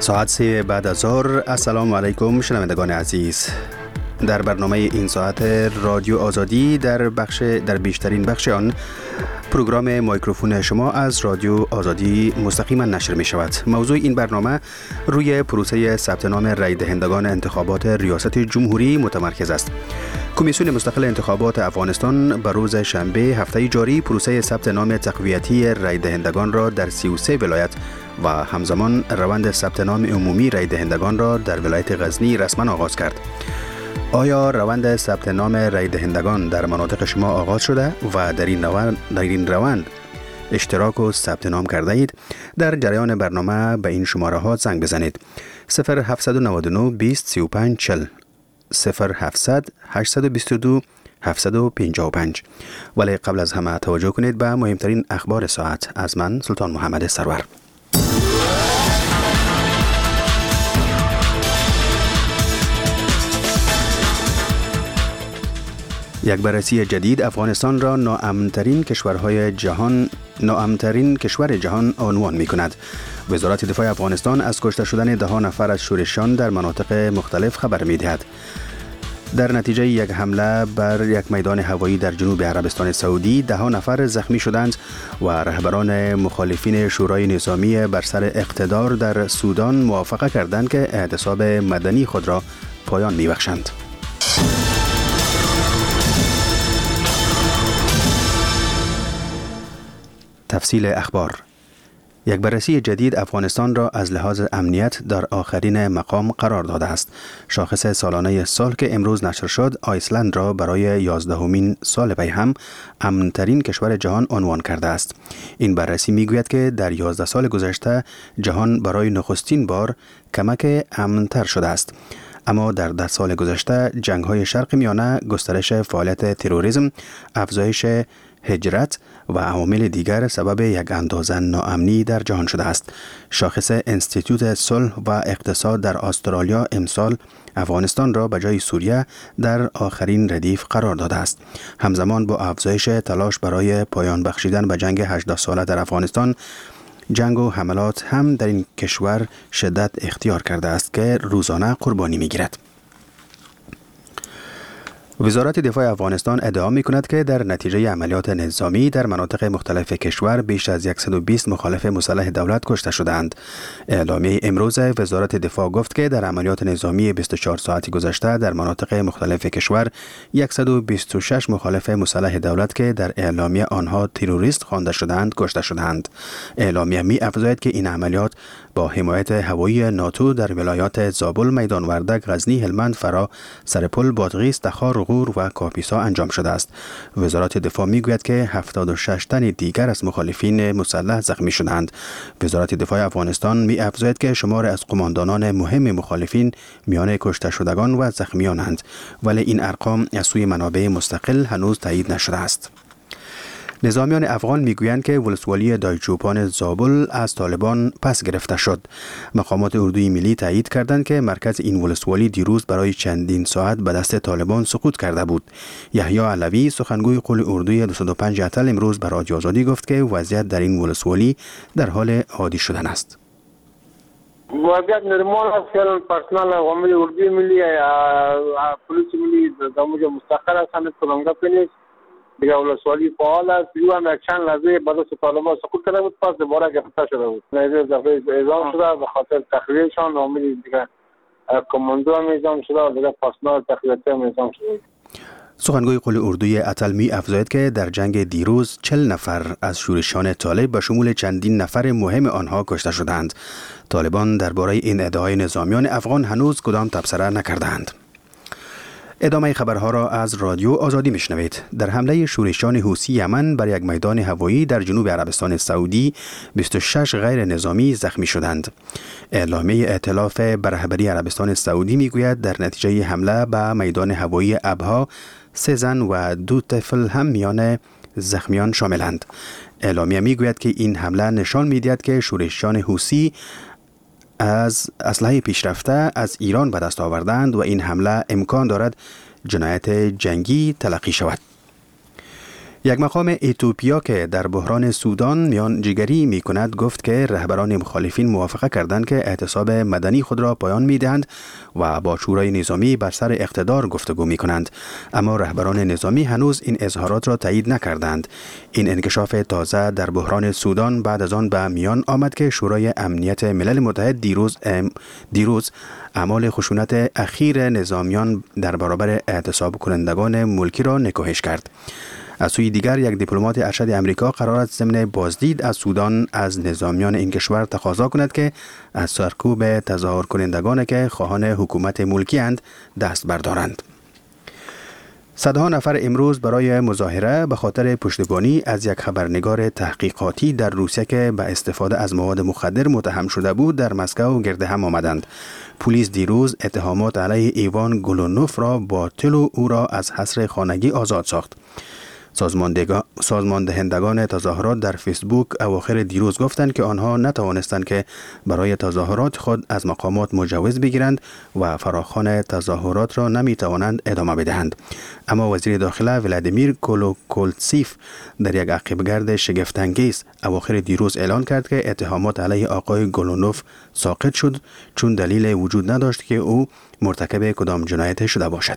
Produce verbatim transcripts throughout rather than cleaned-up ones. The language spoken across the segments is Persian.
ساعت سه بعد از ظهر. السلام علیکم شنوندگان عزیز. در برنامه این ساعت رادیو آزادی در بخش در بیشترین بخش آن پروگرام مایکروفون شما از رادیو آزادی مستقیما نشر می شود. موضوع این برنامه روی پروسه ثبت نام رای دهندگان انتخابات ریاست جمهوری متمرکز است. کمیسیون مستقل انتخابات افغانستان به روز شنبه هفته جاری پروسه ثبت نام تقویتی رای دهندگان را در سی و سه ولایت و همزمان روند ثبت نام عمومی رای دهندگان را در ولایت غزنی رسما آغاز کرد. آیا روند ثبت نام رای دهندگان در مناطق شما آغاز شده و در این روند در این روند اشتراک و ثبت نام کرده اید؟ در جریان برنامه به این شماره ها زنگ بزنید: صفر هفت نه نه بیست سی و پنج چهل، صفر هفتصد هشتصد و بیست و دو هفتصد و پنجاه و پنج. ولی قبل از همه توجه کنید به مهمترین اخبار ساعت از من سلطان محمد سرور. یک بررسی جدید افغانستان را ناامن‌ترین کشورهای جهان ناامن‌ترین کشور جهان عنوان می‌کند. وزارت دفاع افغانستان از کشته شدن ده نفر از شورشیان در مناطق مختلف خبر می‌دهد. در نتیجه یک حمله بر یک میدان هوایی در جنوب عربستان سعودی ده نفر زخمی شدند و رهبران مخالفین شورای نظامی بر سر اقتدار در سودان موافقه کردند که اعتصاب مدنی خود را پایان می‌بخشند. تفصیل اخبار. یک بررسی جدید افغانستان را از لحاظ امنیت در آخرین مقام قرار داده است. شاخص سالانه سال که امروز نشر شد، آیسلند را برای یازدهمین سال پی هم امن‌ترین کشور جهان عنوان کرده است. این بررسی میگوید که در یازده سال گذشته جهان برای نخستین بار کمک امن‌تر شده است. اما در ده سال گذشته جنگ‌های شرق میانه، گسترش فعالیت تروریسم، افزایش هجرت و عوامل دیگر سبب یک اندازه ناامنی در جهان شده است. شاخص انستیتوت صلح و اقتصاد در استرالیا امسال افغانستان را به جای سوریه در آخرین ردیف قرار داده است. همزمان با افزایش تلاش برای پایان بخشیدن به جنگ هجده ساله در افغانستان، جنگ و حملات هم در این کشور شدت اختیار کرده است که روزانه قربانی می‌گیرد. وزارت دفاع افغانستان ادعا می‌کند که در نتیجه عملیات نظامی در مناطق مختلف کشور بیش از صد و بیست مخالف مسلح دولت کشته شدند. اعلامیه امروز وزارت دفاع گفت که در عملیات نظامی بیست و چهار ساعتی گذشته در مناطق مختلف کشور صد و بیست و شش مخالف مسلح دولت که در اعلامیه آنها تروریست خوانده شدند کشته شدند. اعلامیه می‌افزاید که این عملیات با حمایت هوایی ناتو در ولایات زابل، میدان وردک، غزنی، هلمند، فرا، سرپل، بادغیس، تخار، غور و کاپیسا انجام شده است. وزارت دفاع میگوید که هفتاد و شش تن دیگر از مخالفین مسلح زخمی شدند. وزارت دفاع افغانستان می‌افزاید که شمار از قماندانان مهم مخالفین میان کشته شدگان و زخمیانند، ولی این ارقام از سوی منابع مستقل هنوز تایید نشده است. نظامیان افغان میگویند که ولسوالی دایچوپان زابل از طالبان پس گرفته شد. مقامات اردوی ملی تایید کردند که مرکز این ولسوالی دیروز برای چندین ساعت به دست طالبان سقوط کرده بود. یحیی علوی، سخنگوی قول اردوی دویست و پنج اتل، امروز به رادیو آزادی گفت که وضعیت در این ولسوالی در حال عادی شدن است. وضعیت نرمال است که پرسنل عامل اردوی ملی یا پلیس ملی در موجه مستقر هستند. کدامگاه نیست. دیگه ولسوالی فعال است. یو هم یک چند لحظه بعد از طالبان سقوط کرده بود، پس دوباره گرفته شده بود. نیروی دفاعی اعزام شده به خاطر تخلیهشان. عامل دیگه کماندو هم اعزام شده و دیگه پاسنال تخلیه‌ای هم اعزام شده. سخنگوی قول اردوی اتل می افزاید که در جنگ دیروز چهل نفر از شورشیان طالب به شمول چندین نفر مهم آنها کشته شدند. طالبان درباره این ادعای نظامیان افغان هنوز کدام تبصره نکردند. ادامه خبرها را از رادیو آزادی میشنوید. در حمله شورشیان حوثی یمن بر یک میدان هوایی در جنوب عربستان سعودی بیست و شش غیر نظامی زخمی شدند. اعلامیه ائتلاف بر رهبری عربستان سعودی میگوید در نتیجه حمله به میدان هوایی ابها سه زن و دو طفل هم میان زخمیان شاملند. اعلامیه میگوید که این حمله نشان میدهد که شورشیان حوثی از اسلحه پیشرفته از ایران به دست آوردند و این حمله امکان دارد جنایت جنگی تلقی شود. یک مقام ایتوپیا که در بحران سودان میان جگری می کند گفت که رهبران مخالفین موافقه کردند که اعتصاب مدنی خود را پایان می دهند و با شورای نظامی بر سر اقتدار گفتگو می کنند، اما رهبران نظامی هنوز این اظهارات را تایید نکردند. این انکشاف تازه در بحران سودان بعد از آن به میان آمد که شورای امنیت ملل متحد دیروز دیروز اعمال خشونت اخیر نظامیان در برابر اعتصاب کنندگان ملکی را نکوهش کرد. از سوی دیگر یک دیپلمات ارشد امریکا قرار است ضمن بازدید از سودان از نظامیان این کشور تقاضا کند که از سرکوب تظاهر کنندگان که خواهان حکومت ملکی اند دست بردارند. صدها نفر امروز برای مظاهره به خاطر پشتیبانی از یک خبرنگار تحقیقاتی در روسیه که به استفاده از مواد مخدر متهم شده بود در مسکو گرد هم آمدند. پلیس دیروز اتهامات علیه ایوان گولونوف را باطل و او را از حصر خانگی آزاد ساخت. سازماندهندگان تظاهرات در فیسبوک اواخر دیروز گفتند که آنها نتوانستند که برای تظاهرات خود از مقامات مجوز بگیرند و فراخوان تظاهرات را نمی توانند ادامه بدهند. اما وزیر داخله ولادیمیر کولوکولتسیف در یک عقیبگرد شگفت‌انگیز اواخر دیروز اعلان کرد که اتهامات علیه آقای گولونوف ساقط شد چون دلیل وجود نداشت که او مرتکب کدام جنایت شده باشد.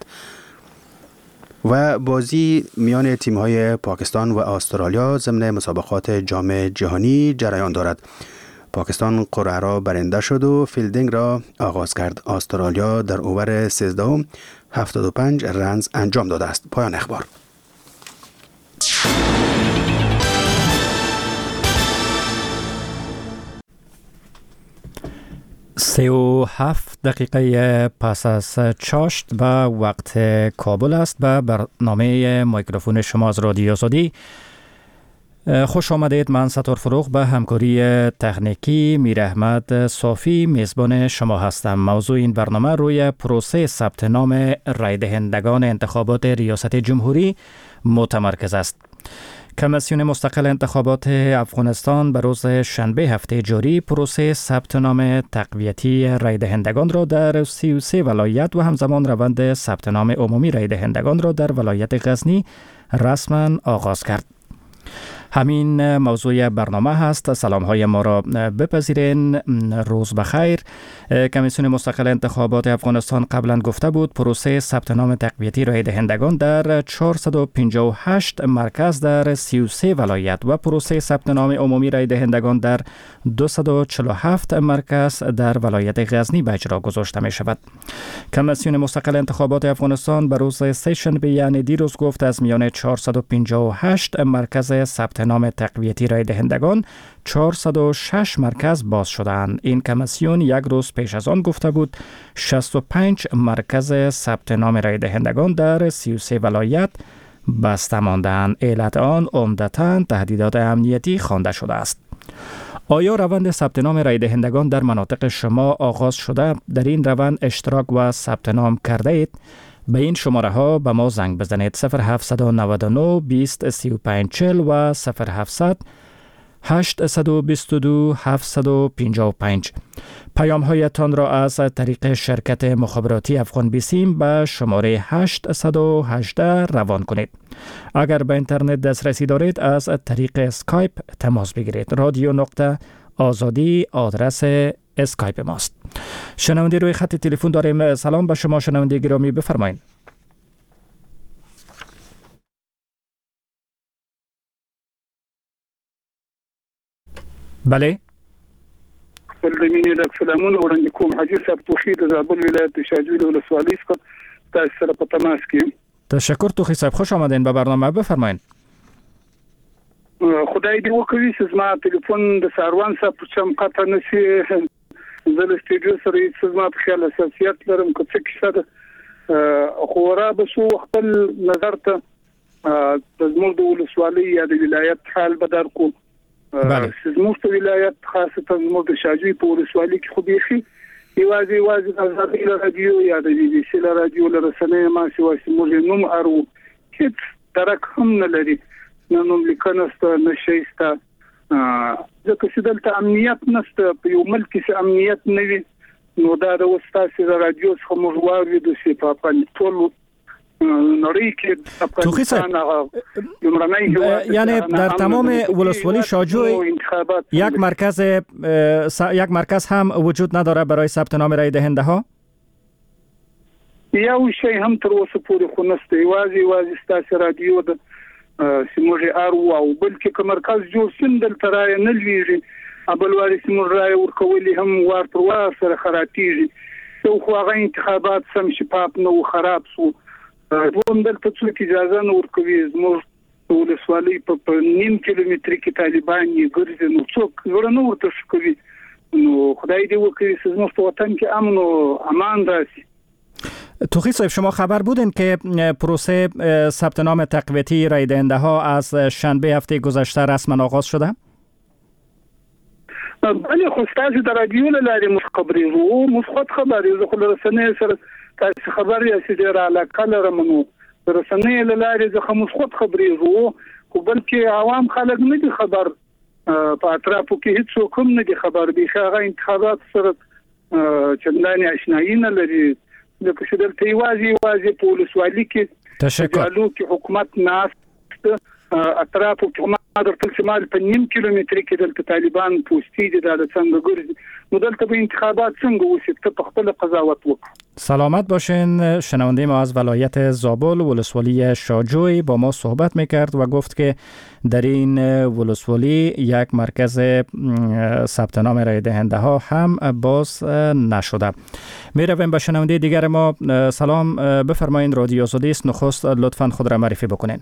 و بازی میان تیم‌های پاکستان و استرالیا ضمن مسابقات جام جهانی جریان دارد. پاکستان قرعه را برنده شد و فیلدینگ را آغاز کرد. استرالیا در اوور سیزده هفتاد و پنج رنز انجام داده است. پایان اخبار. سی و هفت دقیقه پس از چاشت به وقت کابل است. به برنامه میکروفون شما از رادیو آزادی خوش آمدید. من ستار فروغ به همکاری تکنیکی میر احمد صافی میزبان شما هستم. موضوع این برنامه روی پروسه ثبت نام رای دهندگان انتخابات ریاست جمهوری متمرکز است. کمیسیون مستقل انتخابات افغانستان به روز شنبه هفته جاری پروسه ثبت نام تقویتی رای دهندگان را در سی و سه ولایت و همزمان روند ثبت نام عمومی رای دهندگان را در ولایت غزنی رسما آغاز کرد. همین موضوع برنامه هست. سلام های ما را بپذیرین. روز بخیر. کمیسیون مستقل انتخابات افغانستان قبلا گفته بود پروسه ثبت نام تقویتی رای دهندگان در چهارصد و پنجاه و هشت مرکز در سی و سه ولایت و پروسه ثبت نام عمومی رای دهندگان در دویست و چهل و هفت مرکز در ولایت غزنی به اجرا گذاشته می شود. کمیسیون مستقل انتخابات افغانستان به روز سه‌شنبه یعنی دیروز گفت از میان چهارصد و پنجاه و هشت مرکز ثبت نام تقویتی رای دهندگان چهارصد و شش مرکز باز شدند. این کمیسیون یک روز پیش از آن گفته بود شصت و پنج مرکز ثبت نام رای دهندگان در سی و سه ولایت بسته ماندند. علت آن عمدتاً تهدیدات امنیتی خوانده شده است. آیا روند ثبت نام رای دهندگان در مناطق شما آغاز شده؟ در این روند اشتراک و ثبت نام کرده اید؟ به این شماره ها به ما زنگ بزنید صفر هفت نه نه بیست سی و پنج چهل و صفر هفت هشت دو دو هفت پنج پنج. پیام هایتان را از طریق شرکت مخابراتی افغان بیسیم به شماره هشت یک هشت روان کنید. اگر به اینترنت دسترسی دارید از طریق اسکایپ تماس بگیرید. رادیو نقطه آزادی آدرس اسکایپ ماست. شنونده روی خط تلفن داریم. سلام به شما شنونده گرامی، بفرمایید. بله. زمینی د سلامون وړاندې کوم حاجی صاحب توخی د زابل ولایت شاجوی ولسوالۍ څخه تاسو سره په تماس کې. تشکر توخی صاحب، خوش آمدین به برنامه. بفرمایید. خدای دې وکړي چې زما ټلیفون د ساروان صاحب په چم قطع نشي. زه له سټډیو سره هیڅ زما په خیال اساسیت لرم که څه کیسه ده خو را به سو خپل نظر ته د زموږ د ولسوالۍ یا د ولایت حال به درکو. بله. زموږ په ولایت خاصه زموږ د شاجوی په ولسوالۍ کې خو بيخي یوازې یوازې د ازادي رادیو یا د بي بي سي رادیو له رسنۍ ما سي موږ نوم ارو هیڅ درک هم نه لري. نه نوم لیکنه ست نه شيستا ځکه چې دلته امنیت نشته. په یو ملک کې امنیت نه وي نو دا د وستاسي رادیو څخه موږ واورو د سی په پن ټول نړۍ کې افغانستان هغه یعنی در تمام ولسوالی شاجوی یک مرکز یک مرکز هم وجود نداره برای ثبت نام رای دهنده ها؟ یو شی هم تر اوسه پورې خو نشته، یوازې یوازې ستاسو رادیو د سیموږي ارو او بلکې که مرکز جوړ شین دلته رای نه لویږي بل واري سیموږ رای ورکولي هم وار پر وار سره خراتیږي، نو خو هغه انتخابات سم شفاف نه خراب شو، دوم دلته څوک اجازه نه ورکوي زموږ ولسوالۍ په نیم کیلومتر کې طالبان یې ګرځي، نو څوک زړه نه ورته کوي، نو خدای دې وکړي چې زموږ په وطن کې امن او امان راشي. توخی صاحب، شما خبر بودین که پروسه ثبت نام تقویتی رای دهنده ها از شنبه هفته گذشته رسما آغاز شده؟ بله، خو تاسو د رادیو له لارې موږ خبرېږو، موږ خود خبرې زه خو له رسنیو سره تاسو خبر یاست ډېره علاقه لرم، نو د رسنیو له لارې ځکه موږ خود خبرېږو، خو بلکې عوام خلک نه دي خبر، په اطرافو کې هیڅوک هم نه دي خبر، بیخي هغه انتخابات سره چندانې اشنایي نه لري، ځکه چې دلته یوازې یوازې په ولسوالي کې تشکر کې حکومت ناست اطرافو کې هم درته شمال په نیم کیلومتر کې دلته طالبان پوسټي دي د څنګه ګرځي، نو دلته به انتخابات څنګه وشي ته په خپل قضاوت وکړه. سلامت باشین. شنونده ما از ولایت زابل ولسوالی شاجوی با ما صحبت میکرد و گفت که در این ولسوالی یک مرکز ثبت نام رای دهنده ها هم باز نشده. می رویم به شنونده دیگر ما. سلام، بفرمایید، رادیو آزادی است، نخست لطفاً خود را معرفی بکنین.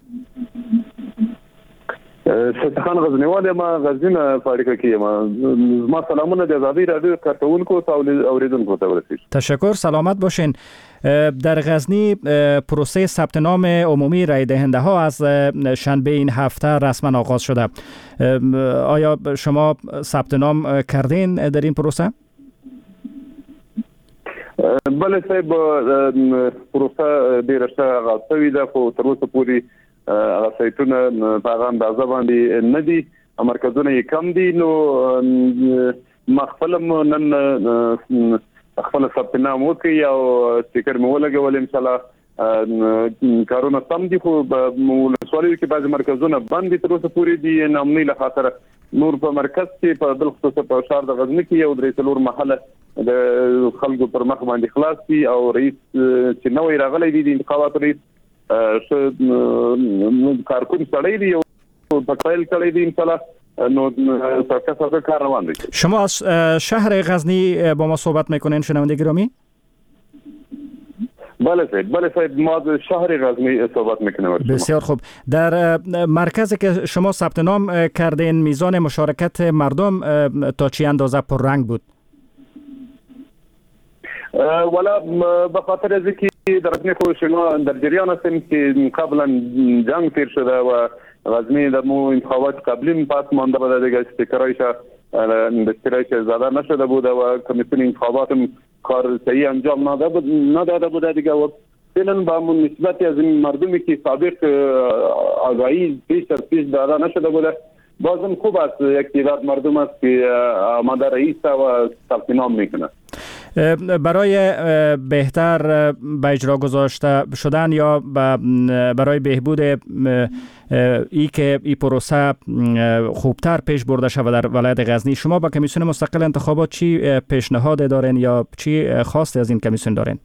ستخان غزنیوال ما غزنه فاریقه کې ما ما سلامونه د آزادی رادیو کارکونکو او اوریدونکو ته ورسید. تشکر، سلامت باشین. در غزنی پروسه ثبت نام عمومی رای دهنده ها از شنبه این هفته رسما آغاز شده. آیا شما ثبت نام کردین در این پروسه؟ بله صاحب، پروسه ډیره ښه آغاز شوې ده، خو تر اوسه پورې هغه سایتونه په هغه اندازه باندې نه دي، مرکزونه یې کم دي، نو ما خپل نن خپل ثبت نام وکړ او سټیکر مې ولګول، ان شاء الله کارونه سم دي، خو ولسوالیو کې بعض مرکزونه بند دي تر اوسه پورې دي، نامنۍ له خاطره نور په مرکز کې په بل خصوص په شهر د غزنی کې یو درې څلور محله د خلکو پر مخ باندې خلاص دي، او رئیس چې نوې راغلی دی د انتخاباتو رئیس کارکون سړی دی او په فایل کړی دی، ان شاء الله نو سرکه کار روان دی. شما از شهر غزنی با ما صحبت میکنین شنونده گرامی؟ بله صاحب، بله صاحب، ما از شهر غزنی صحبت میکنم. بسیار خوب. در مرکزی که شما ثبت نام کردین میزان مشارکت مردم تا چی اندازه پررنگ بود؟ ولا به خاطر از اینکه در غزنی خو شما در جریان هستیم که قبلا جنگ تیر شده و غزنی در مو انتخابات قبلی پس مانده بوده دیگه، استیکرایش استیکرایش زده نشده بوده و کمیسیون انتخابات کار صحیح انجام نداده بوده دیگه، و فعلا با نسبت از این مردمی که سابق آگاهی پیش از پیش داده نشده بوده، بازم خوب است یک تعداد مردم است که آماده رئیس و ثبت نام میکنه. برای بهتر به اجرا گذاشته شدن یا برای بهبود ای که این پروسه خوبتر پیش برده شود در ولایت غزنی، شما با کمیسیون مستقل انتخابات چی پیشنهاد دارین یا چی خواسته از این کمیسیون دارین؟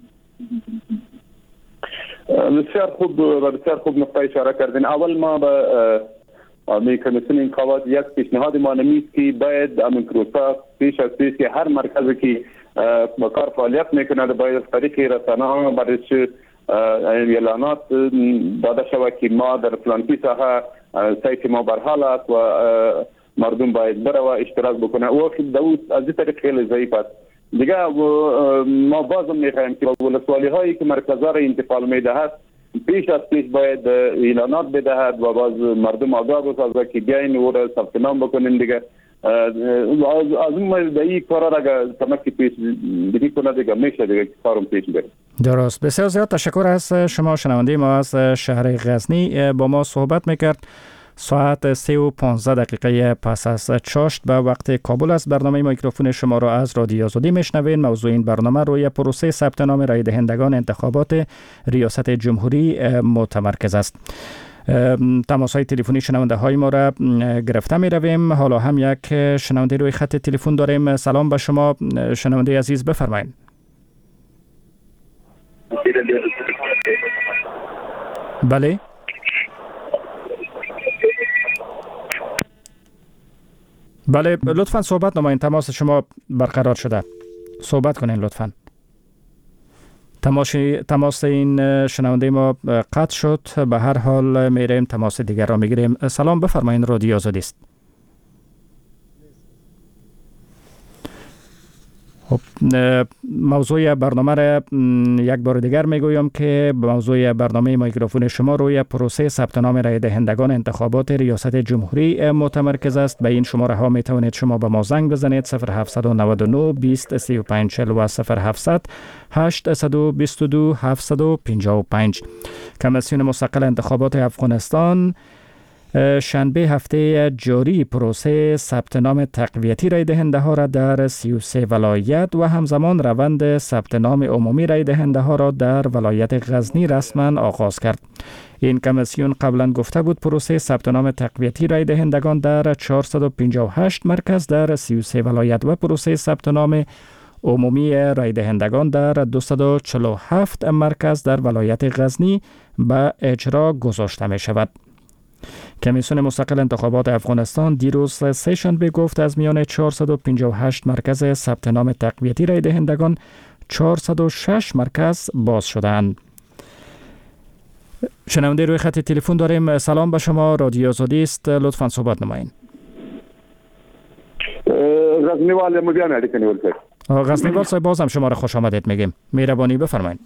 بسیار خوب بسیار خوب نقطه اشاره کردین. اول ما به می کمیسیون انتخابات یک پیشنهاد ما نمیست که باید امن پروسه پیش از پیش که هر مرکزی که با کار فعالیت میکنه باید از طریق رسانه‌ها برای اعلانات داده شود که ما در فلانکی ساحه سایت ما برحال است و مردم باید بره و اشتراک بکنه، و از این طریق خیلی ضعیف است دیگه. ما بازم میخوایم که ولسوالی هایی که مرکزها را انتقال میدهد پیش از پیش باید اعلانات بدهد و باز مردم آگاه بسازه که بیاین او را ثبت نام بکنین دیگه. از اون دایی کارا را کمکی پیش بدی کنه دیگه میشه دیگه کارم پیش بره. درست. بسیار زیاد تشکر از شما. شنونده ما از شهر غزنی با ما صحبت میکرد ساعت سه و پانزده دقیقه پس از چاشت به وقت کابل است. برنامه میکروفون شما را از رادیو آزادی میشنوین. موضوع این برنامه روی پروسه ثبت نام رای دهندگان انتخابات ریاست جمهوری متمرکز است. تماس های تلفنی شنونده های ما را گرفته می رویم. حالا هم یک شنونده روی خط تلفن داریم. سلام به شما شنونده عزیز، بفرمایید. بله بله لطفا صحبت نمایین. تماس شما برقرار شده، صحبت کنین لطفا. تماس تماس این شنونده ما قطع شد. به هر حال میریم تماس دیگر را میگیریم. سلام، بفرمایین، رادیو آزادی است. خب موضوع برنامه را یک بار دیگر میگویم که موضوع برنامه میکروفون شما روی پروسه ثبت نام رای دهندگان انتخابات ریاست جمهوری متمرکز است. به این شماره ها می توانید شما به ما زنگ بزنید: صفر هفت نه نه بیست سی و پنج چهل و صفر هفتصد هشت بیست دو هفتصد و پنجاه و پنج. کمیسیون مستقل انتخابات افغانستان شنبه هفته جاری پروسه ثبت نام تقویتی رای دهنده ها را در سی و سه ولایت و همزمان روند ثبت نام عمومی رای دهنده ها را در ولایت غزنی رسما آغاز کرد. این کمیسیون قبلا گفته بود پروسه ثبت نام تقویتی رای دهندگان در چهارصد و پنجاه و هشت مرکز در سی و سه ولایت و پروسه ثبت نام عمومی رای دهندگان در دویست و چهل و هفت مرکز در ولایت غزنی به اجرا گذاشته می شود. کمیسیون مستقل انتخابات افغانستان دیروز سه شنبه گفت از میان چهارصد و پنجاه و هشت مرکز ثبت نام تقویتی رای دهندگان چهارصد و شش مرکز باز شدند. شنونده روی خط تلفن داریم. سلام به شما، رادیو آزادی است، لطفاً صحبت نمایید. غزنیوال مجان اړیکه نیول کړ. غزنیوال صاحب، بازم شما را خوش آمدید میگیم. مهربانی بفرمایید.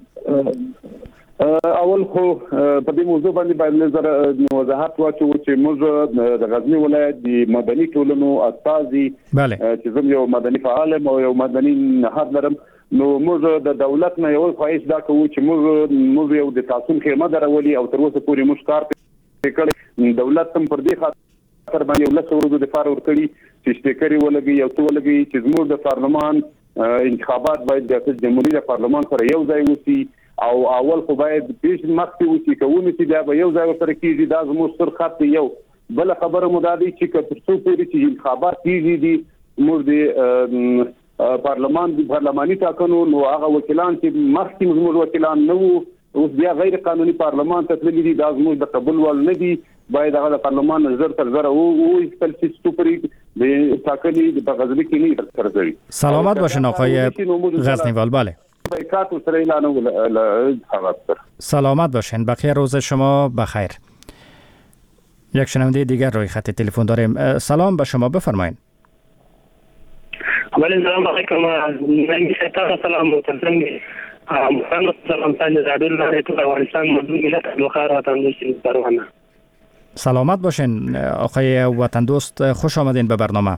اول خو په دې موضوع باندې باید نظر وضاحت واچو چې موږ د غزنی ولایت د مدني ټولنو استازي چې زم یو مدني فعال او یو مدني نهاد لرم، نو موږ د دولت نه یو خواهش دا کوو چې موږ موږ یو د تعصب خیمه درولي او تر اوسه پورې موږ کار کړی. دولت هم پر دې خاطر باندې یو لس ورځې د فار ورکړي چې سپیکر ولګي یو څه ولګي چې زموږ د پارلمان انتخابات باید د ریاست جمهوریت د پارلمان سره یو ځای وسی او اول خو باید پیش مخکې وسی کوونه چې دا به یو ځای سره کیږي. دا زموږ سر خط یو بل خبره مو دا دی چې تر څو پورې چې انتخابات کیږي دي موږ د پارلمان د پارلماني ټاکنو نو هغه وکیلان چې مخکې زموږ وکیلان نه وو اوس بیا غیر قانوني پارلمان ته تللي دي، دا زموږ د قبول ول نه دي. باید هغه د پارلمان نظر تر زره او استل چې ستوپری د ټاکنې د غزنی کې نه تر ځي. سلامت باشین آقای غزنیوال. بله سلامت باشین، بقیه روز شما بخیر. یک شنونده دیگر روی خط تلفن داریم. سلام به شما، بفرمایید. ولی سلام علیکم. من ستاره سلام متنزنگ محمد سلام سنج زادالله تو افغانستان مدون ملت الوخار وطن دوست پروانه. سلامت باشین آقای وطن دوست، خوش آمدین به برنامه.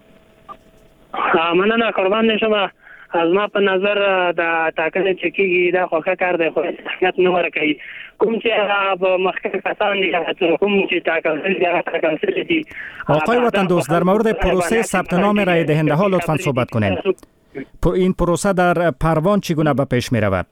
مننه قربان شما. از ما په نظر د ټاکنې چې کېږي دا خوښه کار دی، خو اهمیت نه ورکوي. کوم چې هغه مخکې کسان دي کوم چې ټاکل شوي دي هغه ټاکل شوي دي. آقای وطن دوست، در مورد پروسه ثبت نام رای دهنده ها لطفاً صحبت کنین. این پروسه در پروان چگونه به پیش می رود؟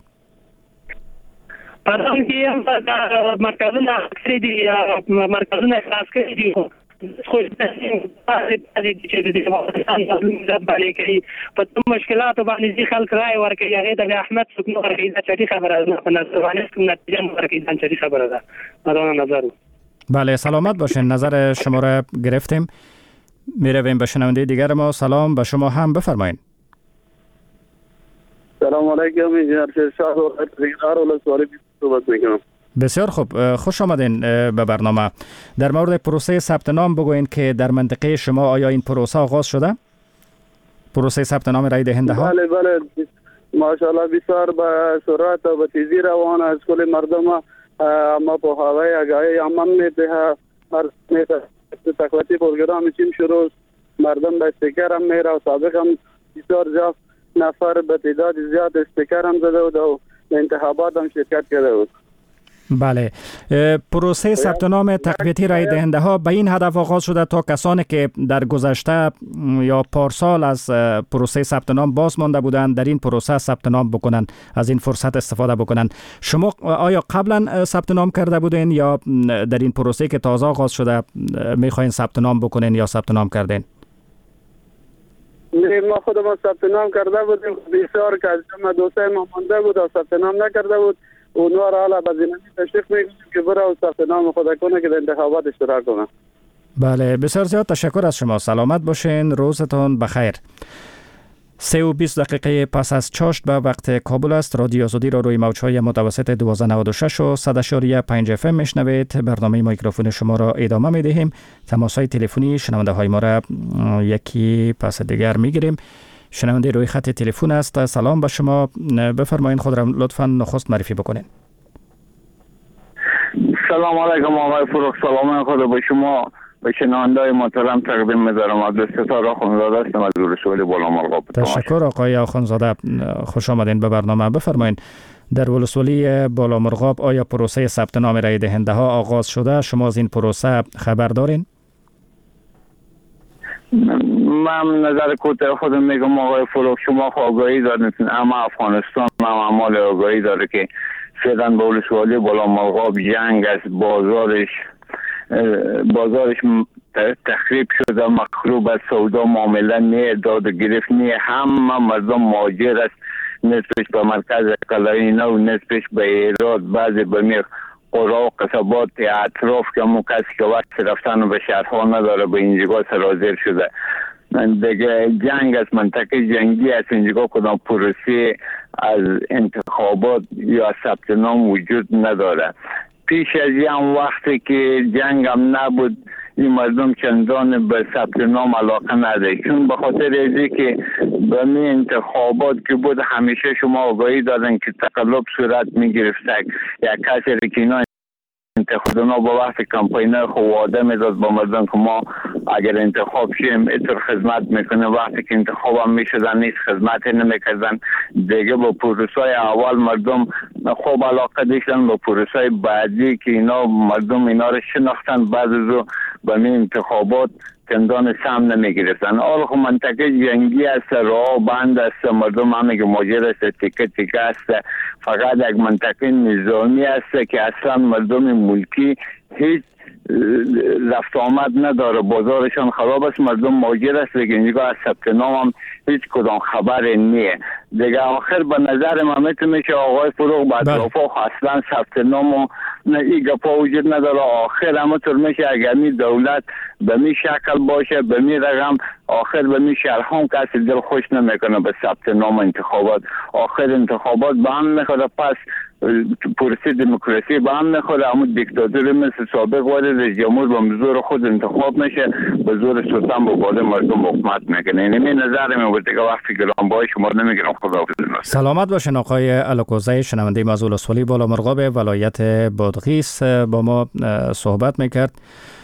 پروان کې هم مرکزونه اکثری دي، مرکزونه اخلاص کړي دي، خو چې د دې افغانستان د ملت باندې کوي په کوم مشکلاتو باندې ځي خلک رائے ورکوي، هغه د احمد څوک نه ورکوي. دا چټي خبره ده، په نظر باندې کوم نتیجه نه ورکوي، دا چټي خبره ده. مدام نظر. بله سلامت باشین، نظر شما را گرفتیم. میرویم به شنونده دیگر ما. سلام به شما هم، بفرمایید. سلام علیکم، انجینر شهرشاه و رئیس‌ار ولسوالی صحبت میکنم. بسیار خوب، خوش آمدین به برنامه. در مورد پروسه ثبت نام بگوین که در منطقه شما آیا این پروسه آغاز شده؟ پروسه ثبت نام رای دهنده ها؟ بله بله، ماشاءالله بسیار به سرعت و به تیزی روان است. کل مردم ما په هوای آگاهی عموم میده. مردم تقویتی پروگرام چیم شروع، مردم به استیکر هم میره و سابق هم بسیار زیاد نفر به تعداد زیاد استیکر هم زده و در انتخابات هم شرکت کرده بود. بله، پروسه ثبت نام تقویتی رای دهنده ها به این هدف آغاز شده تا کسانی که در گذشته یا پارسال از پروسه ثبت نام باز مانده بودند در این پروسه ثبت نام بکنند، از این فرصت استفاده بکنند. شما آیا قبلا ثبت نام کرده بودین یا در این پروسه که تازه آغاز شده میخواین ثبت نام بکنین یا ثبت نام کردین؟ ما خودمون ثبت نام کرده بودیم، بسیار که از جمع دوستای ما مانده بود و ثبت نام نکرده بود. اونها را حالا به زمینی تشویق میکنیم که بره و ثبت نام خود کنه که در انتخابات اشتراک کنه. بله، بسیار زیاد تشکر از شما. سلامت باشین، روزتان بخیر. سه و بیست دقیقه پس از چاشت به وقت کابل است. رادیو آزادی را روی موجهای متوسط دوازده نود و شش و صد اشاریه پنج اف ام میشنوید. برنامه میکروفون شما را ادامه میدهیم. تماس‌های تلفنی شنونده های ما را یکی پس دیگر میگیریم. شنونده روی خط تلفن است. سلام به شما، بفرمایید خود را لطفاً نخست معرفی بکنین. سلام علیکم آقای فروخ، سلام خود به شما به شنونده‌های محترم تقدیم می‌دارم. عبدالستار آخوندزاده هستم از ولسوالی بالامرغاب. تشکر آقای آخوندزاده، خوش آمدین به برنامه. بفرمایید در ولسوالی بالامرغاب آیا پروسه ثبت نام رای دهنده ها آغاز شده؟ شما از این پروسه خبر دارین؟ من نظر کوتاه خودم میگم آقای فروخ، شما آگاهی دارید، اما افغانستان هم اعمال آگاهی داره که فعلا به ولسوالی بالامرغاب جنگ است، بازارش بازارش تخریب شده، مخروب است، سودا معامله نه، داد و گرفت نه، همه مردم مهاجر است، نصفش به مرکز قلعه نو، نصفش به ایراد، بعضی به میخ قرا و قصبات اطراف که همون کسی که وقت رفتن به شهرها نداره به اینجا سرازیر شده. دیگه جنگ از منطقه جنگی است، اینجا کدام پروسه از انتخابات یا ثبت نام وجود نداره. پیش از این وقتی که جنگ هم نبود این مردم چندان به ثبت نام علاقه نداره، چون به خاطر ازی که به می انتخابات که بود همیشه شما آگاهی دادن که تقلب صورت می گرفته. یک کسی که اینا انتخابات با وقت کمپاینر خو وعده میداد با مردم که ما اگر انتخاب شیم اینطور خدمت میکنه، وقتی که انتخاب هم میشدن نیست خدمت نمیکردن. دیگه با پروسای اول مردم خوب علاقه داشتن، با پروسای بعدی که اینا مردم اینا رو شناختن بعد از به می انتخابات چندان سهم نمیگرفتن. آل خو منطقه جنگی است، راه بند است، مردم همه که ماجر است، تیکه تیکه است، فقط یک منطقه نظامی است که اصلا مردم ملکی هیچ رفت آمد نداره، بازارشان خراب است، مردم ماجر است، دیگه اینجا از ثبت نام هم هیچ کدام خبر نیه. دیگه آخر به نظر من میشه آقای فروغ بعد رفا اصلا ثبت نام و این گپا وجود نداره. آخر همه طور میشه اگر می دولت به می شکل باشه به می رقم، آخر به می شهرها کسی دل خوش نمیکنه به ثبت نام انتخابات. آخر انتخابات به هم میخوره، پس پروسه دموکراسی به هم میخوره، اما دیکتاتوری مثل سابق وارد جمهور به زور خود انتخاب میشه، به زور سلطان به بالا مردم حکومت میکنه. این نظر من بود که وقتی گرام باید شما نمیگیرم. خداحافظ. سلامت باشین آقای الکوزی، شنونده از ولسوالی بالامرغاب ولایت بادغیس با ما صحبت میکرد.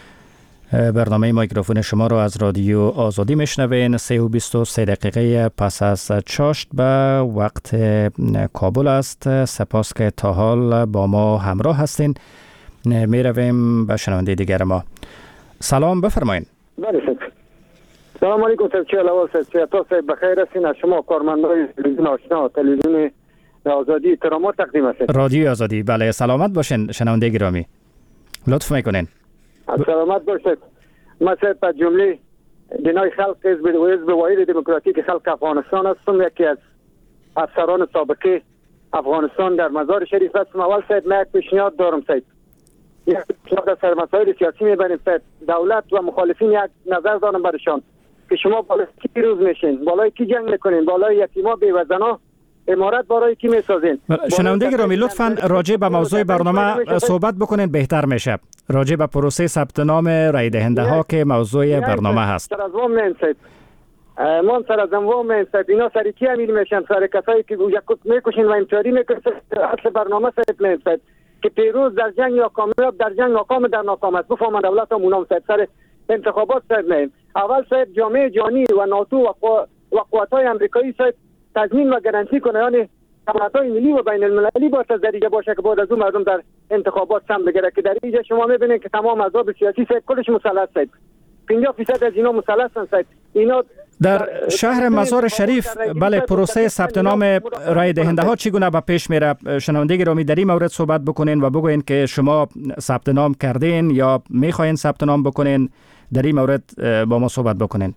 برنامه میکروفون شما را از رادیو آزادی میشنوین. سه و بیست و سه دقیقه پس از چاشت به وقت کابل است. سپاس که تا حال با ما همراه هستین. می رویم به شنونده دیگر ما. سلام، بفرمایین. بله سید. سلام علیکم سید، چه لوا سید، تا سید بخیر هستین. از شما کارمندان تلویزیون آشنا تلویزیون آزادی احترامات تقدیم است. رادیو آزادی، بله سلامت باشین شنونده گرامی. لطف میکنین. سلامت باشید. من سید به جمله بنای خلق حزب و حزب واحد دموکراتیک خلق افغانستان هستم، یکی از افسران سابقه افغانستان در مزار شریف هستم. اول سید من یک پیشنهاد دارم سید، یک پیشنهاد از سر مسائل سیاسی میبریم سید. دولت و مخالفین یک نظر دارم برشان که شما بالای کی پیروز میشین، بالای کی جنگ میکنین، بالای یتیما بیوزنا امارت برای کی میسازین. شنونده گرامی لطفاً راجع به موضوع برنامه صحبت بکنین، بهتر میشه. راجع به پروسه ثبت نام رای دهنده ها که موضوع برنامه هست. سر از وام نینسید ما سر از وام نینسید اینا سر کی امیر میشن، سر کسایی که یکوت میکشین و امتیاری میکنن. اصل برنامه سید نینسید که پیروز در جنگ یا کامیاب در جنگ، ناکام در ناکام است. بفهمن دولت هم اونام سید سر انتخابات سید نیم. اول سید جامعه جهانی و ناتو و قوات های امریکایی سید تضمین و گارانتی کنه، یعنی سمت‌های ملی و بین المللی باید در اینجا باشه که بعد از اون مردم در انتخابات سهم بگیره، که در اینجا شما میبینید که تمام احزاب سیاسی سید کلش مسلط سید، پنجاه درصد از اینا مسلطن سید. اینا در شهر مزار شریف بله پروسه ثبت نام رای دهنده ها چگونه به پیش میره؟ شنونده گرامی در این مورد صحبت بکنین و بگوین که شما ثبت نام کردین یا میخواین ثبت نام بکنین. در این مورد با ما صحبت بکنین.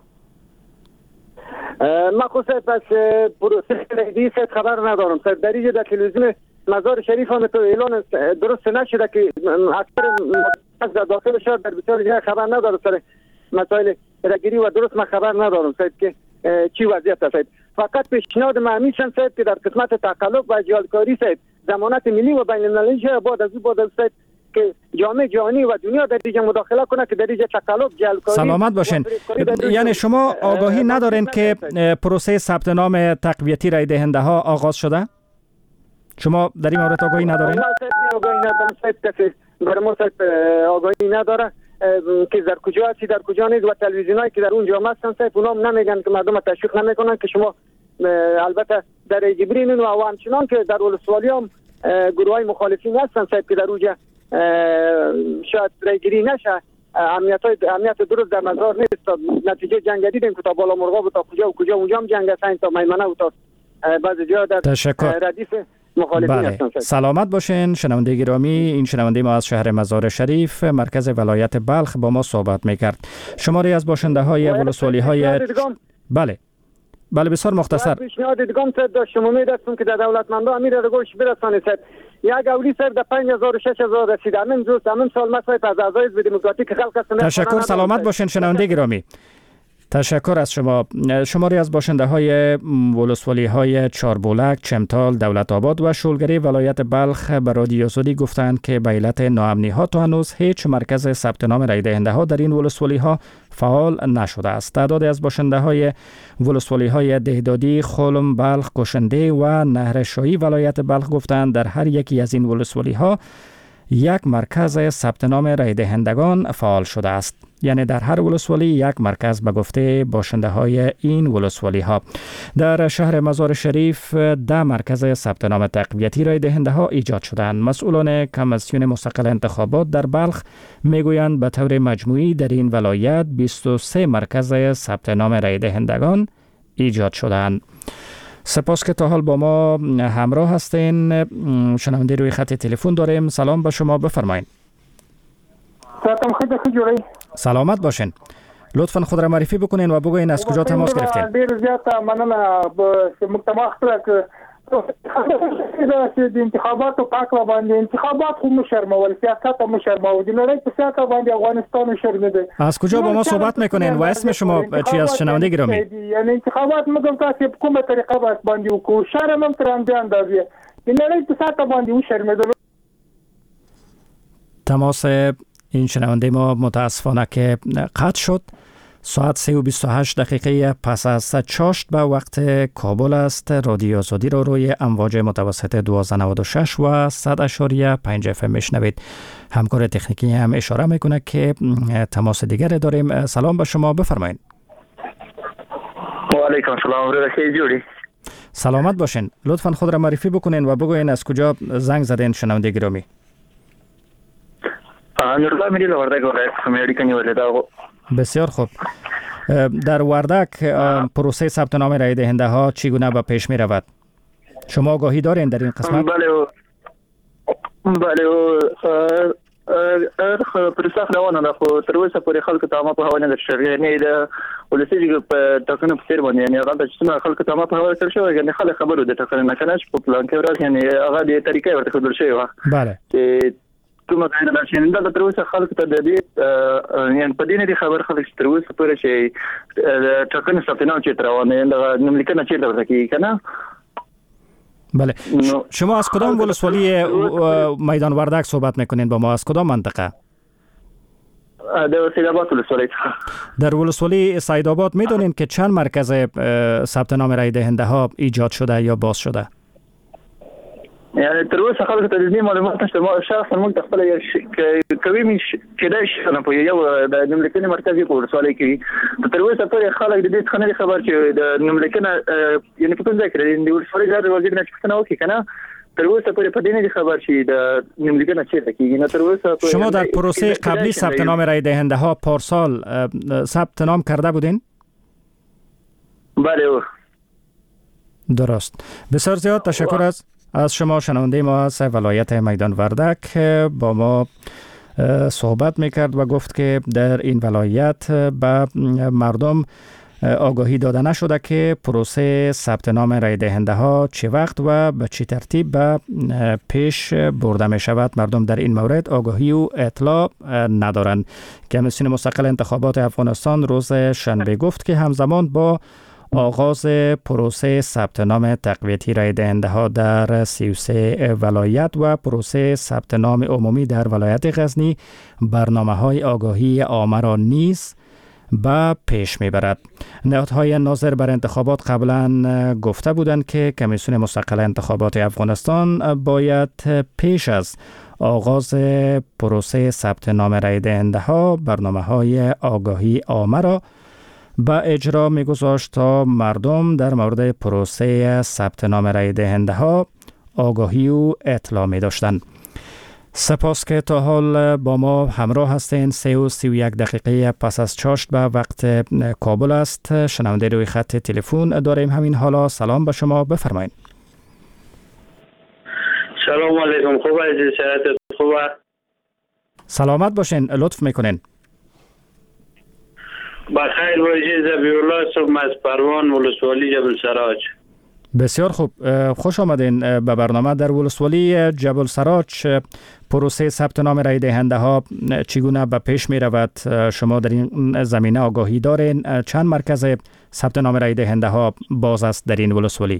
ما خود پس پروسه رای سید خبر ندارم سید. در اینجا در تلویزیون مزار شریف هم تو اعلان درست نشده که اکثر از داخل شهر در بسیار جای خبر نداره سر مسائل رگیری و درست ما خبر ندارم سید که چی وضعیت است. فقط پیشنهاد ما همیشن سید که در قسمت تقلب و جهالکاری سید ضمانت ملی و بین المللی شه بعد از بعد از سید که جامعه جهانی و دنیا در اینجا مداخله کنه که در اینجا تقلب جهالکاری. سلامت باشین. یعنی شما آگاهی ندارین که پروسه ثبت نام تقویتی رای دهنده ها آغاز شده؟ شما در این مورد آگاهی ندارین؟ ما آگاهی ندارم سید، کسی برای ما سید آگاهی نداره که در کجا هستی در کجا نیست و تلویزیونایی که در اونجا هستن سید اونا هم نمیگن که مردم تشویق نمیکنن که شما البته در جبرین و همچنان که در ولسوالی هم گروه های مخالفین هستن سید که در اونجا شاید رایگیری نشه. امنیت امنیت درست در مزار نیست. نتیجه جنگ دیدیم که تا بالا مرغاب و تا کجا و کجا اونجا هم جنگ هستن تا میمنه و تا بعضی جا در ردیف بله. سلامت باشین شنونده گرامی. این شنونده ما از شهر مزار شریف مرکز ولایت بلخ با ما صحبت میکرد. شماری از باشنده های ولسوالی های بله بله بسیار مختصر پیشنهاد دیگم داشت شما میدستون که در دولتمندا امیر رگوش برسانید یک اولی سر در پنج هزار و شش هزار رسید. همین روز همین سال مسایت از اعضای حزب دموکراتیک خلق است. تشکر. سلامت باشین شنونده گرامی. تشکر از شما. شماری از باشنده های ولسوالی های چاربولک، چمتال، دولت آباد و شولگری ولایت بلخ به رادیو آزادی گفتند که به علت ناامنی ها تا هنوز هیچ مرکز ثبت نام رای دهنده ها در این ولسوالی ها فعال نشده است. تعداد از باشنده های ولسوالی های دهدادی، خلم، بلخ، کشنده و نهرشاهی ولایت بلخ گفتند در هر یکی از این ولسوالی ها یک مرکز ثبت نام رای دهندگان فعال شده است. یعنی در هر ولسوالی یک مرکز به گفته باشنده های این ولسوالی ها. در شهر مزار شریف ده مرکز ثبت نام تقویتی رای دهنده ها ایجاد شدند. مسئولان کمیسیون مستقل انتخابات در بلخ میگویند به طور مجموعی در این ولایت بیست و سه مرکز ثبت نام رای دهندگان ایجاد شدند. سپاس که تا حال با ما همراه هستین. شنونده روی خط تلفن داریم. سلام به شما، بفرمایید. سلامت باشین. لطفاً خود را معرفی بکنین و بگوین از کجا تماس گرفتین. ډیر زیاته مننه به مجتمع خپل که د انتخاباتو پاک باندې انتخابات خو مشرمول سیاست مشرمول دی نړۍ په سیاست باندې افغانستان شرمده. از کجا با ما صحبت میکنین و اسم شما چی از شنونده گرامی؟ یعنی انتخابات موږ تاسو په کومه طریقه باندې وکړو شرم هم تر اندازه اندازه د نړۍ په سیاست باندې شرمده. تماس این شنونده ما متاسفانه که قطع شد. ساعت سه و بیست و هشت دقیقه پس از چاشت به وقت کابل است. رادیو آزادی را روی امواج متوسط دوازده نود و شش و صد اشاریه پنج اف ام میشنوید. همکار تکنیکی هم اشاره میکنه که تماس دیگر داریم. سلام به شما، بفرمایید. و علیکم سلام. رخی جوری. سلامت باشین. لطفا خود را معرفی بکنین و بگوین از کجا زنگ زدین شنونده گرامی. نورالله میری وردک ولایت خمیری کنی ولایت. بسیار خوب. در وردک پروسه ثبت نام رای دهنده ها چگونه به پیش می رود؟ شما آگاهی دارین در این قسمت؟ بله بله پروسه روانه ده خو تر اوسه پورې خلکو ته ما په حواله نه شوی. یعنی د ولسی چې په ټاکنو په تیر باندې یعنی هغه د څنګه خلکو ته ما په حواله کړی شوی. یعنی خلک خبرو د ټاکنو نه کنه چې په پلان کې ورته یعنی هغه د طریقې ورته خبر شوی و. بله. کومه کاینه ده چې دا تر اوسه خلک ته د دې یعنی په دې نه خبر خلک تر اوسه پورې چې ټاکنو ثبت نام چې روانه ده نملیکنه چې ورته کی کنه. بله. شما از کدام ولسوالی میدان وردک صحبت میکنین با ما؟ از کدام منطقه؟ در سیدآباد ولسوالی. در ولسوالی سیدآباد میدونین که چند مرکز ثبت نام رای دهنده ها ایجاد شده یا باز شده؟ یعنی تر اوسه خلکو ته د دې معلومات نشته. ما شخصا موږ د خپل کوي مش کېدای شي نه په یو د نملکني مرکزي په ورسوالۍ کې تر اوسه پورې خلک د دې څخه نه خبر چې د نملکنه یعنی په کوم ځای کې د ورسوالۍ ځای وزیر نه څه نه وکي کنه تر اوسه پورې په دې نه خبر شي د نملکنه چیرته کېږي. نه تر اوسه شما در پروسه قبلی ثبت نام رای دهنده ها پارسال ثبت نام کرده بودین؟ بله. درست. بسیار زیاد تشکر از از شما. شنونده ما از ولایت میدان وردک با ما صحبت میکرد و گفت که در این ولایت به مردم آگاهی داده نشده که پروسه ثبت نام رای دهنده ها چه وقت و به چه ترتیب به پیش برده می شود. مردم در این مورد آگاهی و اطلاع ندارند. کمیسیون مستقل انتخابات افغانستان روز شنبه گفت که همزمان با آغاز پروسه ثبت نام تقویتی رای دهنده ها در سی و سه ولایت و پروسه ثبت نام عمومی در ولایت غزنی برنامه های آگاهی عامه را نیز به پیش میبرد. نهادهای ناظر بر انتخابات قبلا گفته بودند که کمیسیون مستقل انتخابات افغانستان باید پیش از آغاز پروسه ثبت نام رای دهنده ها برنامه های آگاهی عامه را به اجرا میگذاشت تا مردم در مورد پروسه ثبت نام رای دهنده ها آگاهی و اطلاع می داشتند. سپاس که تا حال با ما همراه هستین. سه و سی و یک دقیقه پس از چاشت به وقت کابل است. شنونده روی خط تلفن داریم همین حالا. سلام به شما، بفرمایید. سلام علیکم. خوب عزیز، صحت خوبه؟ سلامت باشین، لطف میکنین. بخیر باشید. ذبیحالله صبح از پروان، ولسوالی جبل سراج. بسیار خوب، خوش آمدین به برنامه. در ولسوالی جبل سراج پروسه ثبت نام رای دهنده ها چگونه به پیش می رود؟ شما در این زمینه آگاهی دارین؟ چند مرکز ثبت نام رای دهنده ها باز است در این ولسوالی؟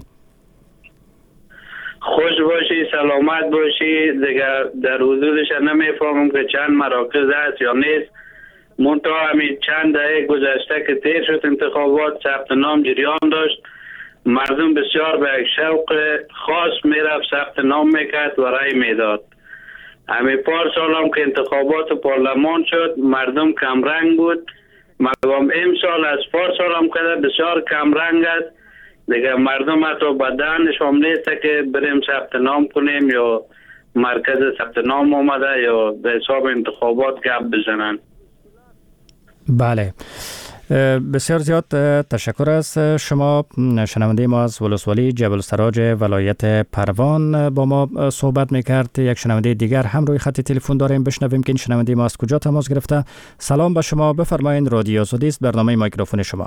خوش باشی، سلامت باشی. دیگه در حدودش نمیفهمم که چند مراکز است یا نیست. منتها همین چند دقیقه گذشته که تیر شد انتخابات، ثبت نام جریان داشت. مردم بسیار به یک شوق خاص میرفت، ثبت نام میکرد و رای میداد. همین پار سال هم که انتخابات پارلمان شد، مردم کمرنگ بود. مردم امسال از پار سال هم که بسیار کمرنگ است. دیگه مردم حتی بدنش هم نیست که بریم ثبت نام کنیم یا مرکز ثبت نام آمده یا به حساب انتخابات گپ بزنن. بله، بسیار زیاد تشکر از شما. شنونده ما از ولسوالی جبل سراج ولایت پروان با ما صحبت میکرد. یک شنونده دیگر هم روی خط تلفن داریم، بشنویم که این شنونده ما از کجا تماس گرفته. سلام به شما، بفرمایید. رادیو آزادی است، برنامه میکروفون شما.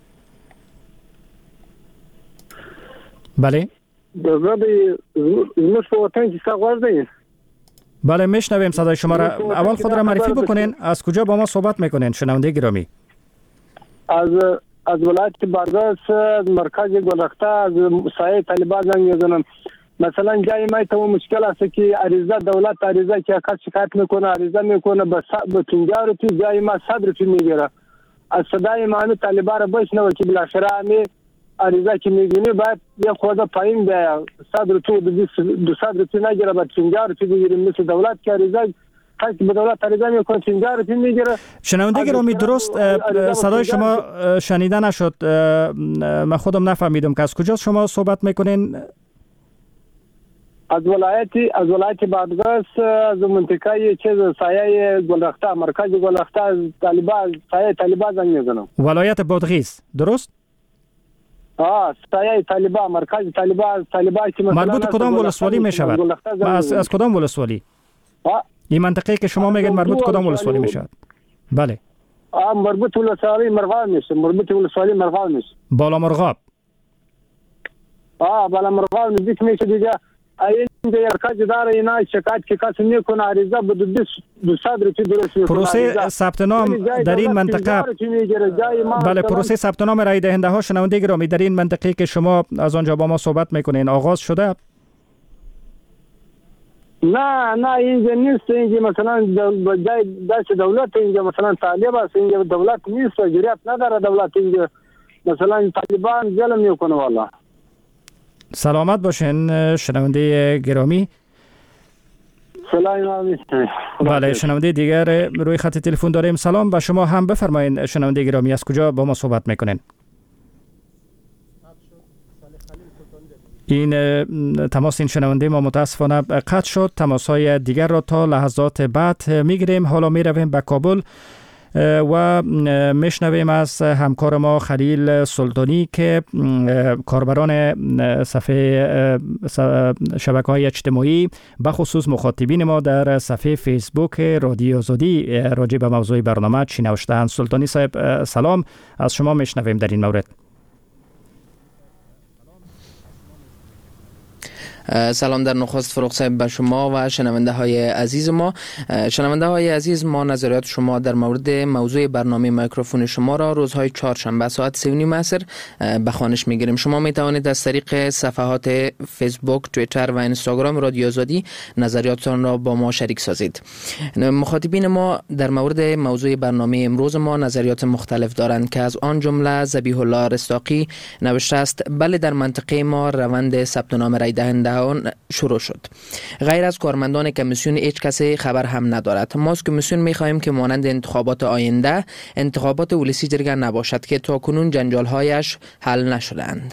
بله بله میشنویم صدای شما را. اول خود را معرفی بکنین، از کجا با ما صحبت میکنین شنونده گرامی؟ از از ولایت برداس، از مرکز گلرخته، از سایه طالبان زنگ میزنم. مثلا جای ما تو مشکل است که عریضه دولت عریضه که کس شکایت میکنه، عریضه میکنه به پنجاه روپیه، جای ما صد روپیه میگیره. از صدای ما طالبان را بشنوه که بالاخره می عریضه که میگونی باید یه خورده پایین بیاید. صد روپیه دویست روپیه نگیره، بعد پنجاه روپیه بگیریم. مثل دولت که عریضه که به دولت عریضه میکنه پنجاه روپیه میگیره. شنونده گرامی، درست صدای شما شنیده نشد. من خودم نفهمیدم که از کجا شما صحبت میکنین؟ از ولایت از ولایت بادغیس، از منطقه چیز سایه گلرخته، مرکز گلرخته، از طالبان سایه طالبان زنگ میزنم. ولایت بادغیس، درست؟ آه سایه طالبان، مرکز طالبان. طالبان که مربوط کدام ولسوالی می شود؟ از از کدام ولسوالی؟ این منطقه که شما میگید مربوط کدام ولسوالی می شود؟ بله. آه مربوط ولسوالی مرغاب میشه. مربوط ولسوالی مرغاب میشه. بالا مرغاب. آه بالا مرغاب نزدیک میشه دیگه. اینجا مرکز داره اینا شکایت که کسی میکنه عریضه به دویست روپیه درست میکنه. پروسه ثبت نام در این منطقه، بله، پروسه ثبت نام رای دهنده ها شنونده گرامی در این منطقه که شما از آنجا با ما صحبت میکنین آغاز شده؟ نه نه اینجا نیست. اینجا مثلا جای دست دولت، اینجا مثلا طالب است، اینجا دولت نیست، جریات نداره دولت. اینجا مثلا طالبان ظلم میکنه. والله سلامت باشین شنونده گرامی. سلام. بله شنونده دیگر روی خط تلفن داریم. سلام به شما هم، بفرمایید شنونده گرامی از کجا با ما صحبت میکنین؟ این تماس این شنونده ما متاسفانه قطع شد. تماس های دیگر را تا لحظات بعد میگیریم. حالا میرویم به کابل و میشنویم از همکار ما خلیل سلطانی که کاربران صفحه شبکه‌های اجتماعی به خصوص مخاطبین ما در صفحه فیسبوک رادیو آزادی راجع به موضوع برنامه چی نوشتند. سلطانی صاحب سلام، از شما میشنویم در این مورد. سلام در نخست فروغ صاحب به شما و شنونده های عزیز ما. شنونده های عزیز، ما نظریات شما در مورد موضوع برنامه میکروفون شما را روزهای چهارشنبه ساعت سه و نیم عصر به خوانش میگیریم. شما می توانید از طریق صفحات فیسبوک، توییتر و اینستاگرام رادیو آزادی نظریاتتان را با ما شریک سازید. مخاطبین ما در مورد موضوع برنامه امروز ما نظریات مختلف دارند که از آن جمله ذبیح الله رستاقی نوشته است: بله در منطقه ما روند ثبت نام رای دهنده شروع شد. غیر از کارمندان کمیسیون هیچ کسی خبر هم ندارد. ما از کمیسیون می‌خواهیم که مانند انتخابات آینده انتخابات ولسی جرگه نباشد که تاکنون جنجال‌هایش حل نشدند.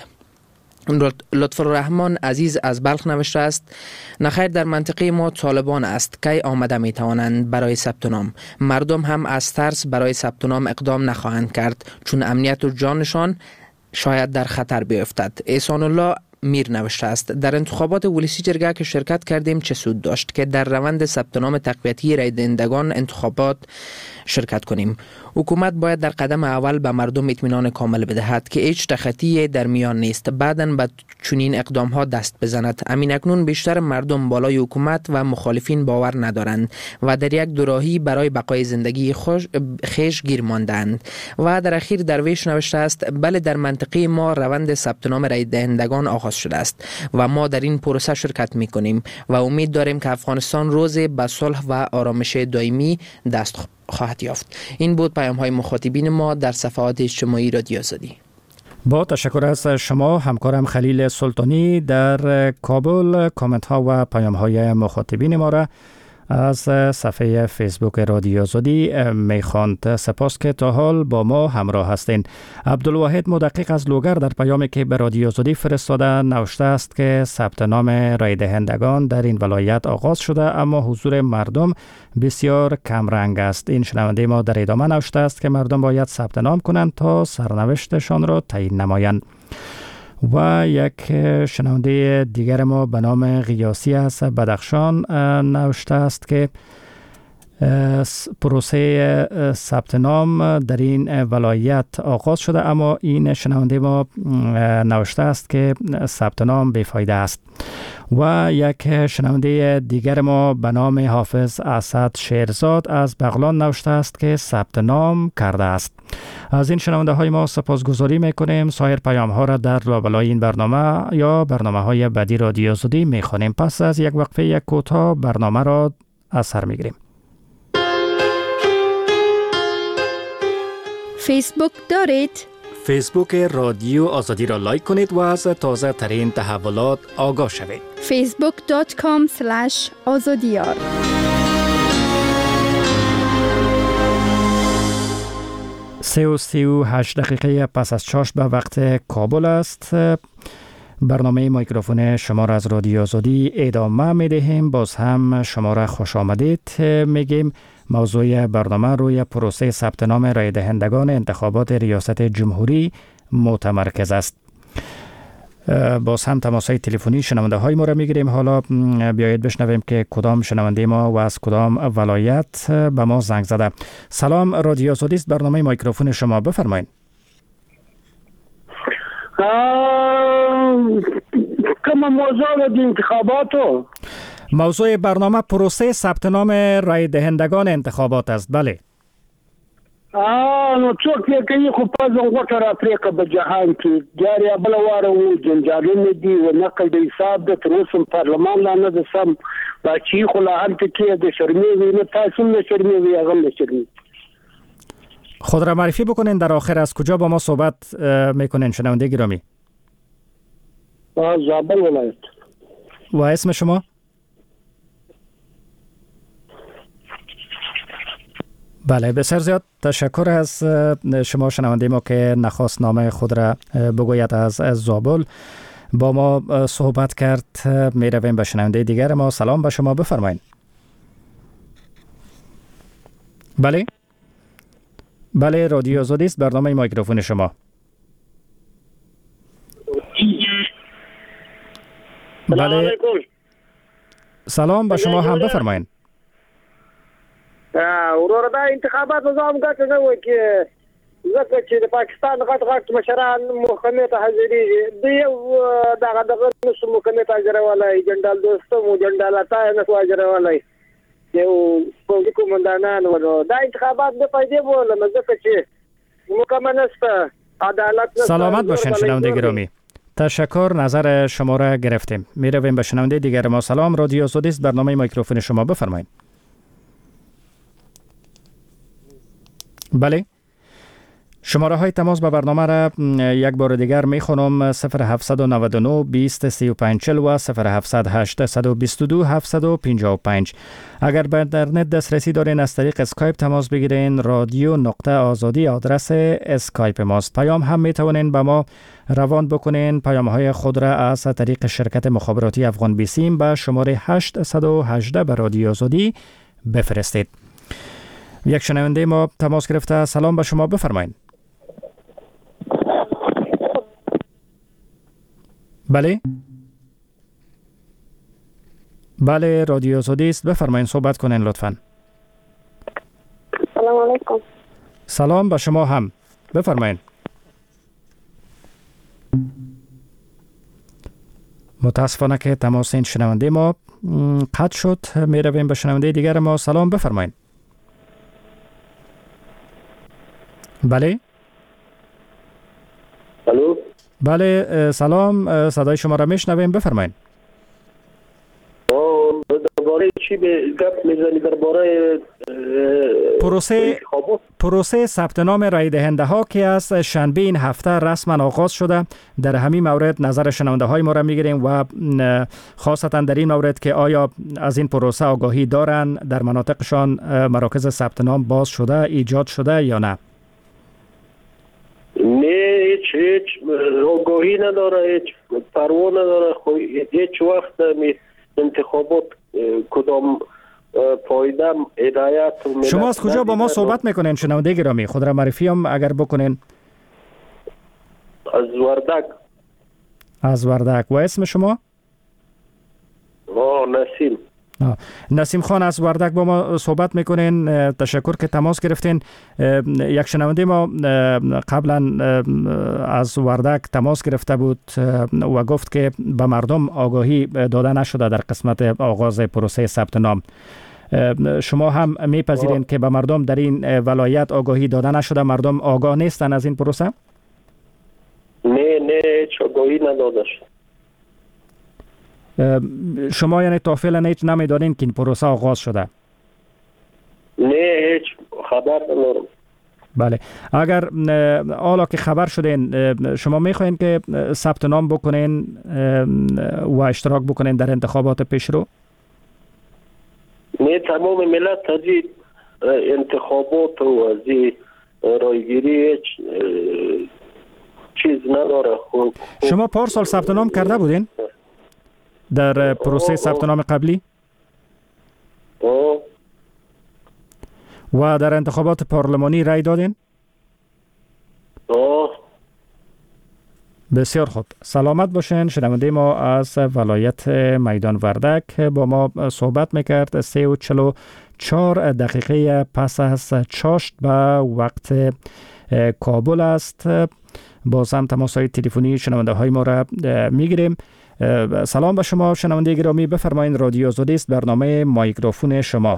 لطفالرحمن عزیز از بلخ نوشته است: نخیر در منطقه ما طالبان است که آمده می توانند برای ثبت نام. مردم هم از ترس برای ثبت نام اقدام نخواهند کرد چون امنیت و جانشان شاید در خطر بیفتد. احسان الله میر نوشته است: در انتخابات ولسی جرگه که شرکت کردیم چه سود داشت که در روند ثبت نام تقویتی رای دهندگان انتخابات شرکت کنیم. حکومت باید در قدم اول به مردم اطمینان کامل بدهد که هیچ تخطی در میان نیست، بعداً به چنین اقدام ها دست بزند. امین اکنون بیشتر مردم بالای حکومت و مخالفین باور ندارند و در یک دوراهی برای بقای زندگی خیش گیر ماندند. و در اخیر درویش نوشته است: بله در منطقه ما روند ثبت نام رای دهندگان آغاز شده است و ما در این پروسه شرکت می کنیم و امید داریم که افغانستان روزی به صلح و آرامش دائمی دست خواهد یافت. این بود پیام های مخاطبین ما در صفحات اجتماعی رادیو آزادی. با تشکر از شما همکارم خلیل سلطانی در کابل. کامنت ها و پیام های مخاطبین ما را از صفحه فیسبوک رادیو آزادی میخواند. سپاس که تا حال با ما همراه هستین. عبدالواحد مدقق از لوگر در پیامی که به رادیو آزادی فرستاده نوشته است که ثبت نام رای دهندگان در این ولایت آغاز شده اما حضور مردم بسیار کم رنگ است. این شنونده ما در ادامه نوشته است که مردم باید ثبت نام کنند تا سرنوشتشان را تعیین نمایند. و یک شنونده دیگر ما به نام غیاسی از بدخشان نوشته است که پروسه ثبت نام در این ولایت آغاز شده اما این شنونده ما نوشته است که ثبت نام بیفایده است. و یک شنونده دیگر ما به نام حافظ اسد شیرزاد از بغلان نوشته است که ثبت نام کرده است. از این شنونده های ما سپاسگزاری میکنیم. سایر پیام ها را در لابلای این برنامه یا برنامه های بعدی رادیو آزادی میخوانیم. پس از یک وقفه یک کوتاه برنامه را از سر میگیریم. فیسبوک دارید؟ فیسبوک رادیو آزادی را لایک کنید و از تازه ترین تحولات آگاه شوید. فیسبوک دات کام اسلش آزادیار. سه و سی و هشت دقیقه پس از چاشت به وقت کابل است. برنامه میکروفون شما را از رادیو آزادی ادامه می دهیم. باز هم شما را خوش آمدید میگیم. موضوع برنامه روی پروسه ثبت نام رای دهندگان انتخابات ریاست جمهوری متمرکز است. باز هم تماس‌های تلفنی شنونده های ما را میگیریم. حالا بیایید بشنویم که کدام شنونده ما و از کدام ولایت به ما زنگ زده. سلام، رادیو آزادی است، برنامه میکروفون شما، بفرمایید. کم موضوع د انتخاباتو موضوع برنامه پروسه ثبت نام رای دهندگان انتخابات است. بله. آه نو څوک یې کوي خو په ځنګوټه را پرېکه په جهان کې جاري بله واره و جنجالونه دي و نقل د حساب د تر اوسه پارلمان لا نه د سم باچي خو لا هلته کې د شرمې وي نه تاسو نه شرمې وي هغه نه شرمې. خود را معرفی بکنین، در آخر از کجا با ما صحبت میکنین شنونده گرامی؟ زابل ولایت. و اسم شما؟ بله، بسیار زیاد تشکر از شما شنونده ما که نخواست نام خود را بگوید. از زابل با ما صحبت کرد. می رویم به شنونده دیگر ما. سلام به شما، بفرمایید. بله بله، رادیو آزادی است، برنامه میکروفون شما. بله، سلام به شما هم، بفرمایید. ورور دا انتخابات نظام ګټ نه و کې ځکه چې د پاکستان غټ غټ مشران محکمې ته حاضرېږي. د یو دغه دغه نسو محکمې ته حاضرولای، جنرال دوستم جنرال عطا نسو حاضرولای، یو پوځي قومندانان ورو. دا انتخابات د فایده بوله نه ځکه چې محکمه نسته، عدالت نسته. سلامت باشین شنونده گرامی. تشکر، نظر شما را گرفتیم. می رویم به شنونده دیگر ما. سلام، رادیو آزادی است، برنامه میکروفون شما، بفرمایید. بله، شماره های تماس به برنامه را یک بار دیگر می خونم: صفر هفت نه نه بیست سی و پنج چهل و صفر هفت هشت بیست دو هفت پنج پنج. اگر به اینترنت دسترسی دارین از طریق اسکایپ تماس بگیرین. رادیو نقطه آزادی آدرس اسکایپ ماست. پیام هم می توانین به ما روان بکنین. پیام های خود را از طریق شرکت مخابراتی افغان بیسیم به شماره هشت یک هشت به رادیو آزادی بفرستید. یک شنونده ما تماس گرفته. سلام به شما، بفرمایید. بله بله، رادیو آزادی است، بفرمایید، صحبت کنین لطفاً. سلام علیکم. سلام به شما هم، بفرمایید. متاسفانه که تماس این شنونده ما قطع شد. می رویم به شنونده دیگر ما. سلام، بفرمایید. بله الو. بله، سلام، صدای شما را میشنویم، بفرمایید. درباره چی به گپ میزنی؟ درباره پروسه پروسه ثبت نام رای دهنده ها که از شنبه این هفته رسما آغاز شده. در همین مورد نظر شنونده های ما را میگیریم و خاصتا در این مورد که آیا از این پروسه آگاهی دارن، در مناطقشان مراکز ثبت نام باز شده، ایجاد شده یا نه؟ نه، هیچ هیچ آگاهی نداره، هیچ پروا نداره. هیچ وقت می انتخابات کدام پایده هدایت. شما از کجا با ما صحبت میکنین شنونده گرامی؟ خود را معرفی هم اگر بکنین. از وردک. از وردک. و اسم شما؟ آه نسیم. آه. نسیم خان از وردک با ما صحبت میکنین. تشکر که تماس گرفتین. یک شنونده ما قبلا از وردک تماس گرفته بود و گفت که به مردم آگاهی داده نشده در قسمت آغاز پروسه ثبت نام. شما هم میپذیرین که به مردم در این ولایت آگاهی داده نشده؟ مردم آگاه نیستن از این پروسه؟ نه نه، هیچ آگاهی نداده شد. شما یعنی تا فعلا هیچ نمیدانین که این پروسه آغاز شده؟ نه، هیچ خبر ندارم. بله، اگر حالا که خبر شدین شما میخواین که ثبت نام بکنین و اشتراک بکنین در انتخابات پیشرو؟ نه، تمام ملت تجید انتخابات و از رایگیری هیچ چیز نداره. خوب. شما پارسال ثبت نام کرده بودین در پروسه ثبت نام قبلی؟ آه. و در انتخابات پارلمانی رای دادین؟ آه. بسیار خوب، سلامت باشین. شنونده ما از ولایت میدان وردک با ما صحبت میکرد. سه و چلو چهار دقیقه پس از چاشت به وقت کابل است. باز هم تماس های تلفنی شنونده های ما را میگیریم. سلام به شما شنونده گرامی، بفرمایید. رادیو آزادی است، برنامه میکروفون شما.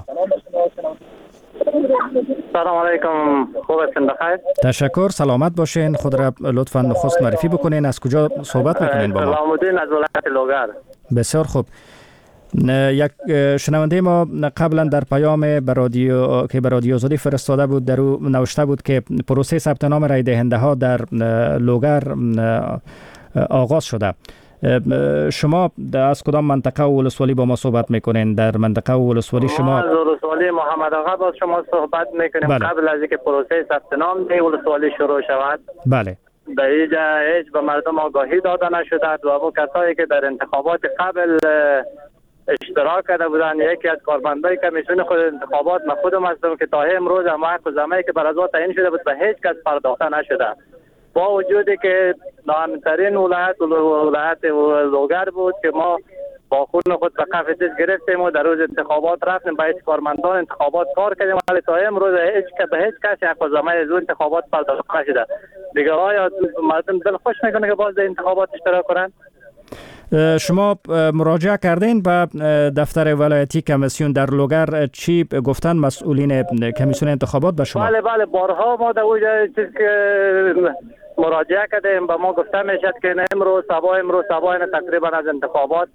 سلام علیکم، خوب هستین؟ بخیر؟ تشکر، سلامت باشین. خود را لطفا نخست معرفی بکنین. از کجا صحبت میکنین با ما؟ سلامالدین از ولایت لوگر. بسیار خوب. یک شنونده ما قبلا در پیام به رادیو که به رادیو آزادی فرستاده بود در او نوشته بود که پروسه ثبت نام رای دهنده ها در لوگر آغاز شده. شما از کدام منطقه و ولسوالی با ما صحبت میکنین؟ در منطقه و ولسوالی شما؟ از ولسوالی محمد آقا با شما صحبت میکنیم. بله. قبل از اینکه پروسه ثبت نام در ولسوالی شروع شود بله به اینجا هیچ به مردم آگاهی داده نشده و ابو کسایی که در انتخابات قبل اشتراک کرده بودن، یکی از کارمندای کمیسیون خود انتخابات من خودم هستم که تا امروز هم حق زمانی که بر از تعیین شده بود به هیچ کس پرداخته نشده، با وجودی که نامترین ولایت ولایت لوگر بود که ما با خون خود به کف دست گرفتیم و در روز انتخابات رفتیم به هیچ کارمندان انتخابات کار کردیم، ولی تا امروز هیچ که به هیچ کسی حق زمانی از انتخابات پرداخته نشده. دیگه آیا مردم دل خوش میکنه که باز در انتخابات اشتراک کنند؟ شما مراجعه کردین به دفتر ولایتی کمیسیون در لوگر، چی گفتن مسئولین کمیسیون انتخابات به شما؟ بله بله بارها ما در اونجا چیز که مراجعه کردیم به ما گفته میشد که امروز صبح امروز صبح تقریبا از انتخابات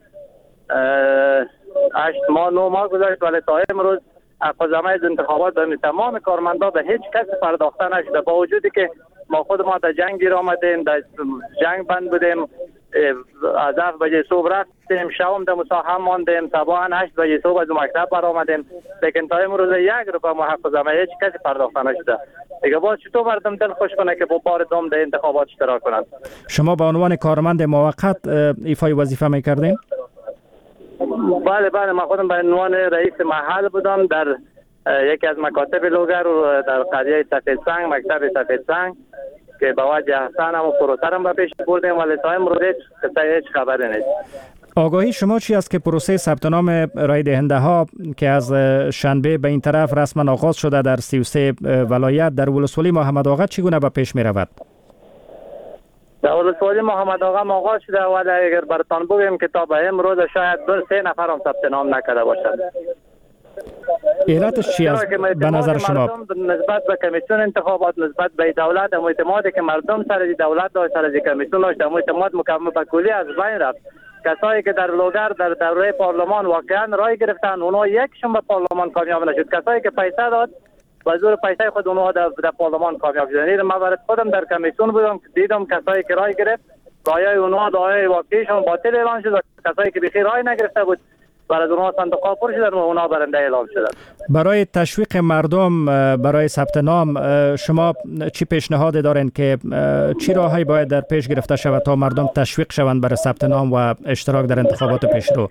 هشت ماه نو ماه گذشت، ولی تا امروز اقوزمه از انتخابات به تمام کارمندا به هیچ کس پرداخته نشده، با وجودی که ما خود ما در جنگ گیر آمدیم، در جنگ بند بودیم، از هفت بجه صبح رفتیم، شام در مساحه ماندیم، صبح هشت بجه صبح از مکتب برآمدیم، لیکن تا امروز یک روپیه ما حق زمه هیچ کسی پرداخته نشده. دیگه باز چطور مردم دل خوش کنه که با بار دوم در انتخابات اشتراک کنند؟ شما به عنوان کارمند موقت ایفای وظیفه میکردین؟ بله بله من خودم به عنوان رئیس محل بودم در یکی از مکاتب لوگر و در قریه سفید سنگ، مکتب سفید سنگ که با وجه حسن هم و پروسه هم به پیش بردیم، ولی تا امروز هیچ خبری نیست. آگاهی شما چی است که پروسه ثبت نام رای دهنده ها که از شنبه به این طرف رسما آغاز شده در سی و سه ولایت در ولسوالی محمد آقا چگونه به پیش می رود؟ در ولسوالی محمد آقا آغاز شده، ولی اگر برتان بگیم که تا به امروز شاید دو سه نفر هم ثبت نام نکرده باشد. علتش چی است به نظر شما؟ نسبت به کمیسیون انتخابات، نسبت به دولت، اعتمادی که مردم سر دولت داشت، سر کمیسیون داشت، اعتماد مکمل به کلی از بین رفت. کسایی که در لوگر در دوره پارلمان واقعا رای گرفتن، اونها یکشون به پارلمان کامیاب نشد. کسایی که پیسه داد و زور پیسه خود اونها در, در پارلمان کامیاب شدن. من برای خودم در کمیسیون بودم، دیدم کسایی که رای گرفت رای اونها رای واقعیشون باطل اعلام شد، کسایی که بخیر رای نگرفته بود برای اونها صندوق پر شدن و اونها برنده اعلام شدن. برای تشویق مردم برای ثبت نام شما چی پیشنهاد دارین که چی راهی باید در پیش گرفته شود تا مردم تشویق شوند برای ثبت نام و اشتراک در انتخابات پیشرو؟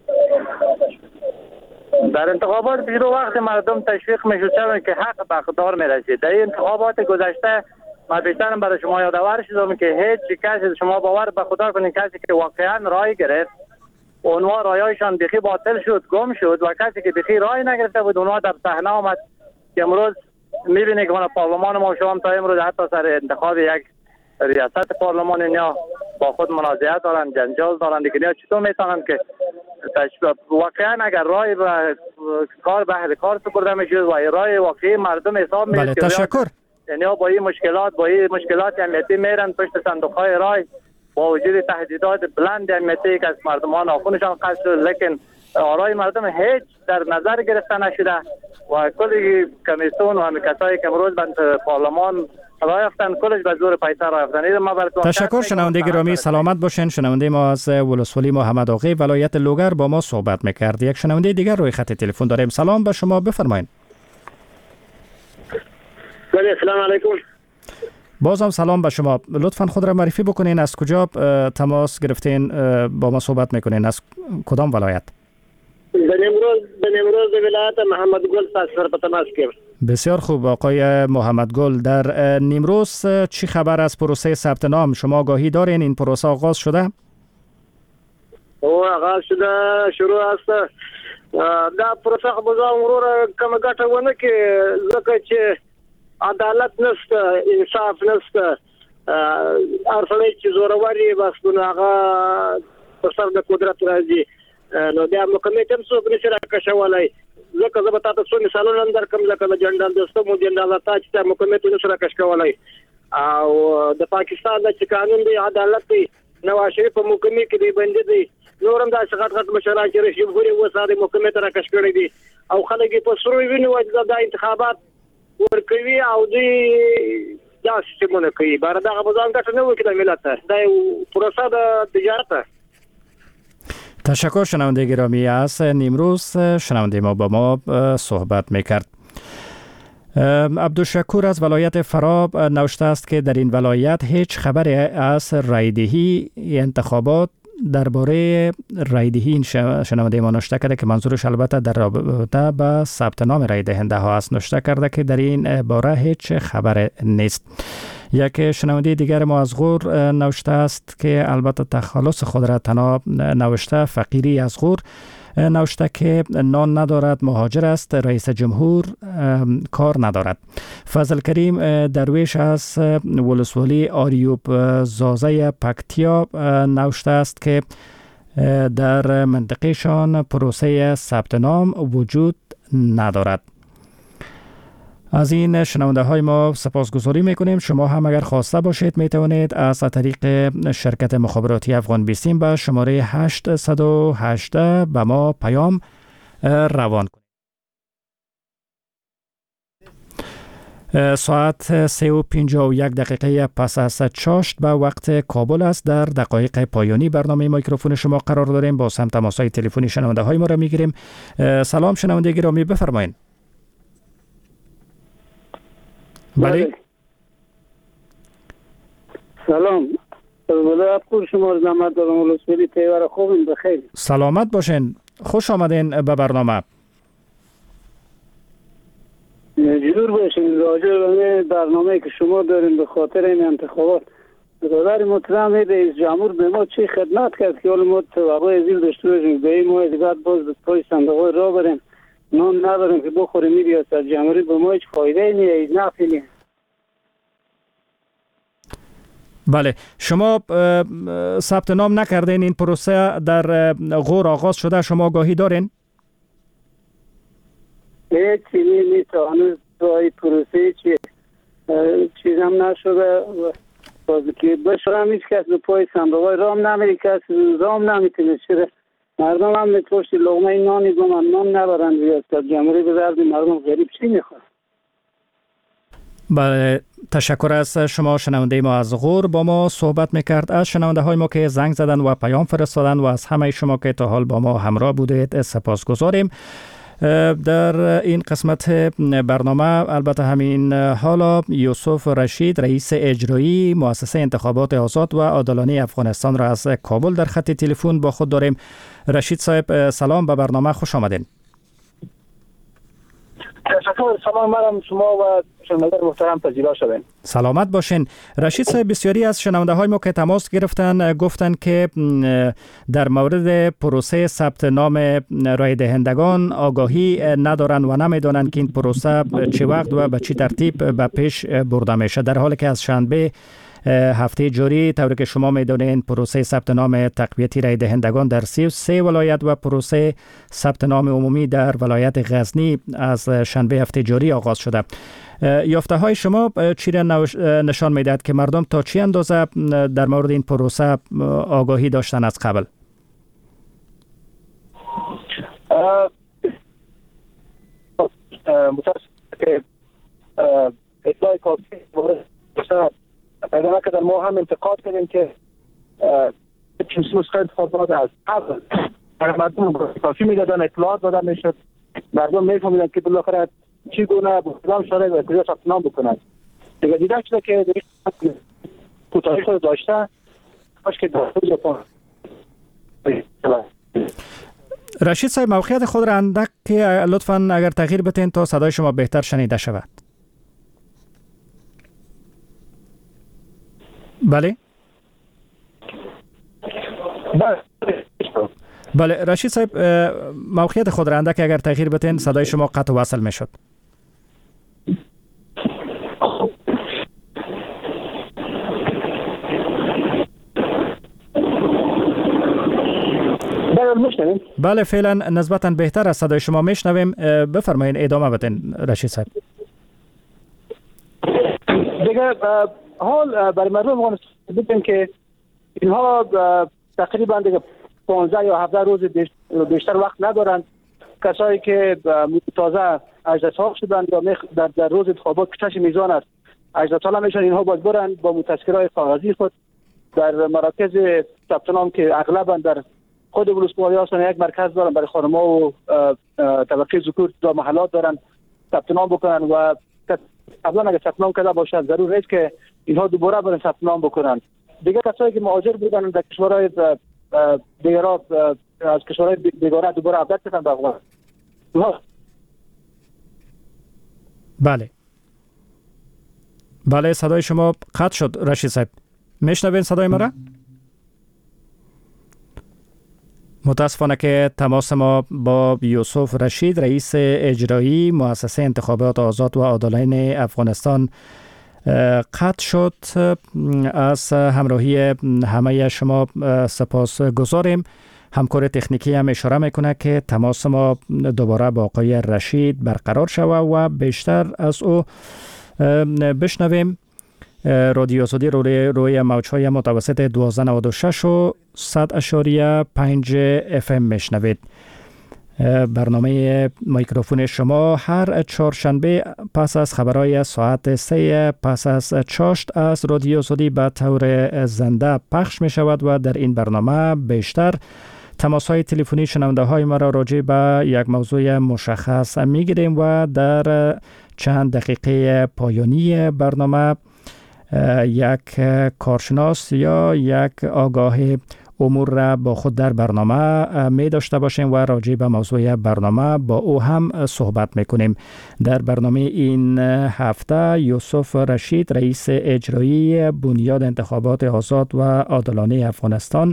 در انتخابات پیشرو وقت مردم تشویق میشد که حق به اقتدار میرسید. در انتخابات گذشته ما بیشترم برای شما یادآور شدم که هیچ کسی، شما باور به خدا کنید، کسی که واقعا رای گرفت اونها رایایشان بخی باطل شد، گم شد، و کسی که بخی رای نگرفته بود اونها در صحنه آمد که امروز میبینید که پارلمان ما شما تا امروز حتی سر انتخاب یک ریاست پارلمان اینا با خود منازعه دارن، جنجال دارن. دیگه اینا چطور میتونن که واقعا اگر رای و کار به اهل کار سپرده میشد و رای واقعی مردم حساب میشد؟ بله تشکر. یعنی با این مشکلات با این مشکلات امنیتی میرن پشت صندوق های رای، با وجود تهدیدات بلند امنیتی که از مردمان ناخونشان قصد شد، لیکن آرای مردم هیچ در نظر گرفته نشده و کلی کمیسیون و همه کسایی که امروز به پارلمان رای یافتن کلش به زور پیسه رای یافتن. تشکر. شنونده گرامی سلامت باشین. شنونده ما از ولسوالی محمد آقا ولایت لوگر با ما صحبت میکرد. یک شنونده دیگر روی خط تلفن داریم. سلام به شما، بفرمایید. سلام علیکم. بازم سلام به شما. لطفاً خود را معرفی بکنین، از کجا تماس گرفتین با ما صحبت میکنین، از کدام ولایت؟ به نمروز به نمروز ولایت محمد گل سر په تماس کې. بسیار خوب آقای محمد گل، در نیمروز چی خبر از پروسه ثبت نام؟ شما آگاهی دارین این پروسه آغاز شده؟ او آغاز شده، شروع است. دا پروسه خو به امور کوم ګټه ونه کې ځکه چې عدالت نشته، انصاف نشته، هر څه چې زوروري بس نو هغه په سر د قدرت راځي، نو بیا مکمل تم څوک نشي راکشولای. ځکه زه به تاسو څو مثالونه درکوم، لکه د جنرال دوستمو جنرال تاج ته مکمل نشي راکشولای، او د پاکستان د قانون دی عدالت دی، نواز شریف په مکمل کې دی باندې دی، نورم دا څنګه غټ مشران چې رشي ګوري وساره مکمل ته راکش کړی دي او خلک په سرو ویني وځي د انتخابات ورکوي او دوی دا سیستمونه کوي. بار دا غوځان ګټه نه وکړي د ملت ته، دا پروسه د تجارت تشکر شنونده گرامی. از نیمروز شنونده ما با ما صحبت میکرد. عبدالشکور از ولایت فرا نوشته است که در این ولایت هیچ خبری از رایدهی انتخابات درباره رایدهی این شنونده ما نوشته کرده که منظورش البته در رابطه با ثبت نام رای دهنده ها است. نوشته کرده که در این باره هیچ خبر نیست. یک شنونده دیگر ما از غور نوشته است که البته تخلص خود را تنها نوشته. فقیری از غور نوشته که نان ندارد، مهاجر است، رئیس جمهور کار ندارد. فضل کریم درویش از ولسوالی آریوب زازه پکتیا نوشته است که در منطقهشان پروسه ثبت نام وجود ندارد. از این شنونده های ما سپاسگزاری میکنیم. شما هم اگر خواسته باشید میتوانید از طریق شرکت مخابراتی افغان بیستیم به شماره هشت یک هشت به ما پیام روان کنید. ساعت سه و پنجاه و یک دقیقه پس از چاشت به وقت کابل است. در دقایق پایانی برنامه میکروفون شما قرار داریم. با هم تماس‌های تلفنی شنونده های ما را میگیریم. سلام شنونده گرامی، بفرمایید. بله. سلام. ولایت پور شما رو زحمت دارم. ولسوالی تیوار خوبین، بخیر. سلامت باشین. خوش آمدین به برنامه. جور باشین. راجع به برنامه که شما دارین به خاطر این انتخابات، برادر محترم رئیس جمهور به ما چی خدمت کرد که حالا ما توقع زیر داشته باشیم به این ما بعد باز به پای صندوق را بریم نان نداریم که بخوریم. می ریاست جمهوری به ما هیچ فایده نیست، هیچ نفعی نیست. بله، شما ثبت نام نکردین. این پروسه در غور آغاز شده، شما آگاهی دارین؟ هیچ چیزی نیست. هنوز این پروسه چی چیز هم نشده. بازی که بشرم هیچ کس به پای صندوق رام نمیری، کس رام نمیتونه شده. مردم هم میتوشتی لغمه نانی گمان نان نبرند ریاست جمهوری به درد مردم غریب چی میخواد. بله، تشکر از شما. شنونده ما از غور با ما صحبت میکرد. از شنونده های ما که زنگ زدن و پیام فرستادن و از همه شما که تا حال با ما همراه بودید سپاس گذاریم. در این قسمت برنامه البته همین حالا یوسف رشید رئیس اجرایی مؤسسه انتخابات آزاد و عادلانه افغانستان را از کابل در خط تلفن با خود داریم. رشید صاحب سلام، به برنامه خوش آمدین. تشکر. سلام مرم شما و شنونده محترم پذیرا شدین. سلامت باشین. رشید صاحب، بسیاری از شنونده های ما که تماس گرفتن گفتن که در مورد پروسه ثبت نام رای دهندگان آگاهی ندارن و نمیدونن که این پروسه چه وقت و به چه ترتیب به پیش برده میشه، در حالی که از شنبه هفته جاری طوری که شما میدونین پروسه ثبت نام تقویتی رای دهندگان در سی و سه ولایت و پروسه ثبت نام عمومی در ولایت غزنی از شنبه هفته جاری آغاز شده. یافته های شما چی را نشان میدهد که مردم تا چی اندازه در مورد این پروسه آگاهی داشتن از قبل؟ متاسف که اطلاع کافی پیدا نکردن. ما هم انتقاد کردیم که چیز نسخه انتخابات از قبل مردم کافی میدادن، اطلاعات دادن میشد، مردم میفهمیدن که بالاخره چی گونه با کدام شرایط و کجا ثبت نام بکنن. دیگه دیده شده که کوتاهی خود داشته باش که داشته. رشید صاحب، موقعیت خود را اندک که لطفاً اگر تغییر بتین تا صدای شما بهتر شنیده شود. بله بله رشید صاحب، موقعیت خود را اندک اگر تغییر بتین صدای شما قطع و وصل می شد. بله فعلا نسبتا بهتر از صدای شما میشنویم. بفرمایید ادامه بدین رشید صاحب. دیگه حال برای مردم افغانستان بدونیم که اینها تقریبا دیگه پانزده یا هفده روز بیشتر وقت ندارند. کسایی که تازه هجده سال شدند یا در, در روز انتخابات کشش میزان است هجده ساله میشن، اینها باید برن با متذکرهای کاغذی خود در مراکز ثبت نام که اغلبا در خود ولسوالی هستن یک مرکز دارن برای خانم‌ها و طبقه ذکور در محلات دارن ثبت نام بکنن و قبلا اگه ثبت نام کرده باشن ضرور نیست که اینها دوباره برن ثبت نام بکنن. دیگه کسایی که مهاجر بودن در کشورهای دیگر از کشورهای دیگر دوباره عودت کردن به افغانستان. بله بله صدای شما قطع شد رشید صاحب. میشنوین صدای مرا؟ متاسفانه که تماس ما با یوسف رشید رئیس اجرایی مؤسسه انتخابات آزاد و عادلانه افغانستان قطع شد. از همراهی همه شما سپاس گذاریم. همکار تکنیکی هم اشاره میکنه که تماس ما دوباره با آقای رشید برقرار شود و بیشتر از او بشنویم. رادیو آزادی روی روی موج‌های متوسط دوازده نود و شش و صد اشاریه پنج اف ام میشنوید. برنامه میکروفون شما هر چهارشنبه پس از خبرهای ساعت سه پس از چاشت از رادیو آزادی به طور زنده پخش می شود و در این برنامه بیشتر تماس های تلفنی شنونده های ما را راجع به یک موضوع مشخص می گیریم و در چند دقیقه پایانی برنامه یک کارشناس یا یک آگاه امور را با خود در برنامه می داشته باشیم و راجع به موضوع برنامه با او هم صحبت می کنیم. در برنامه این هفته یوسف رشید رئیس اجرایی بنیاد انتخابات آزاد و عادلانه افغانستان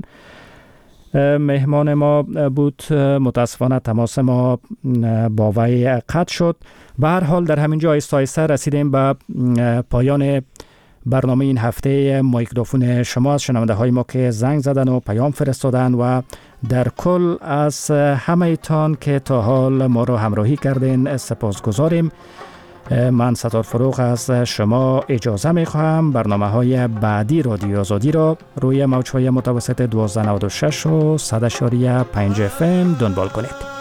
مهمان ما بود. متاسفانه تماس ما با وی قطع شد. به هر حال در همینجا آهسته آهسته رسیدیم به پایان برنامه این هفته. میکروفون شما از شنونده های ما که زنگ زدن و پیام فرستادن و در کل از همه تان که تا حال ما رو همراهی کردین سپاس گذاریم. من ستار فروغ از شما اجازه می خواهم برنامه های بعدی رادیو آزادی را روی موج‌های متوسط دوازده نود و شش و صد اشاریه پنج اف ام دنبال کنید.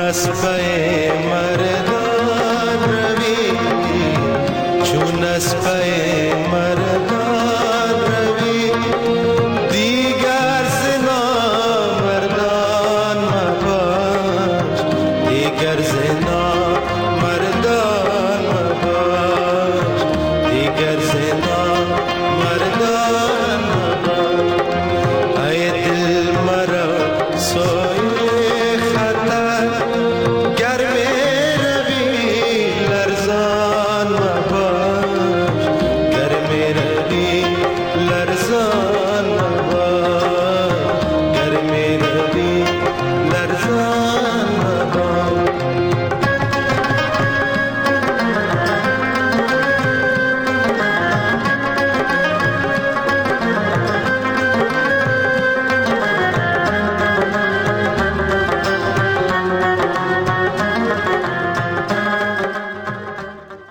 Chun as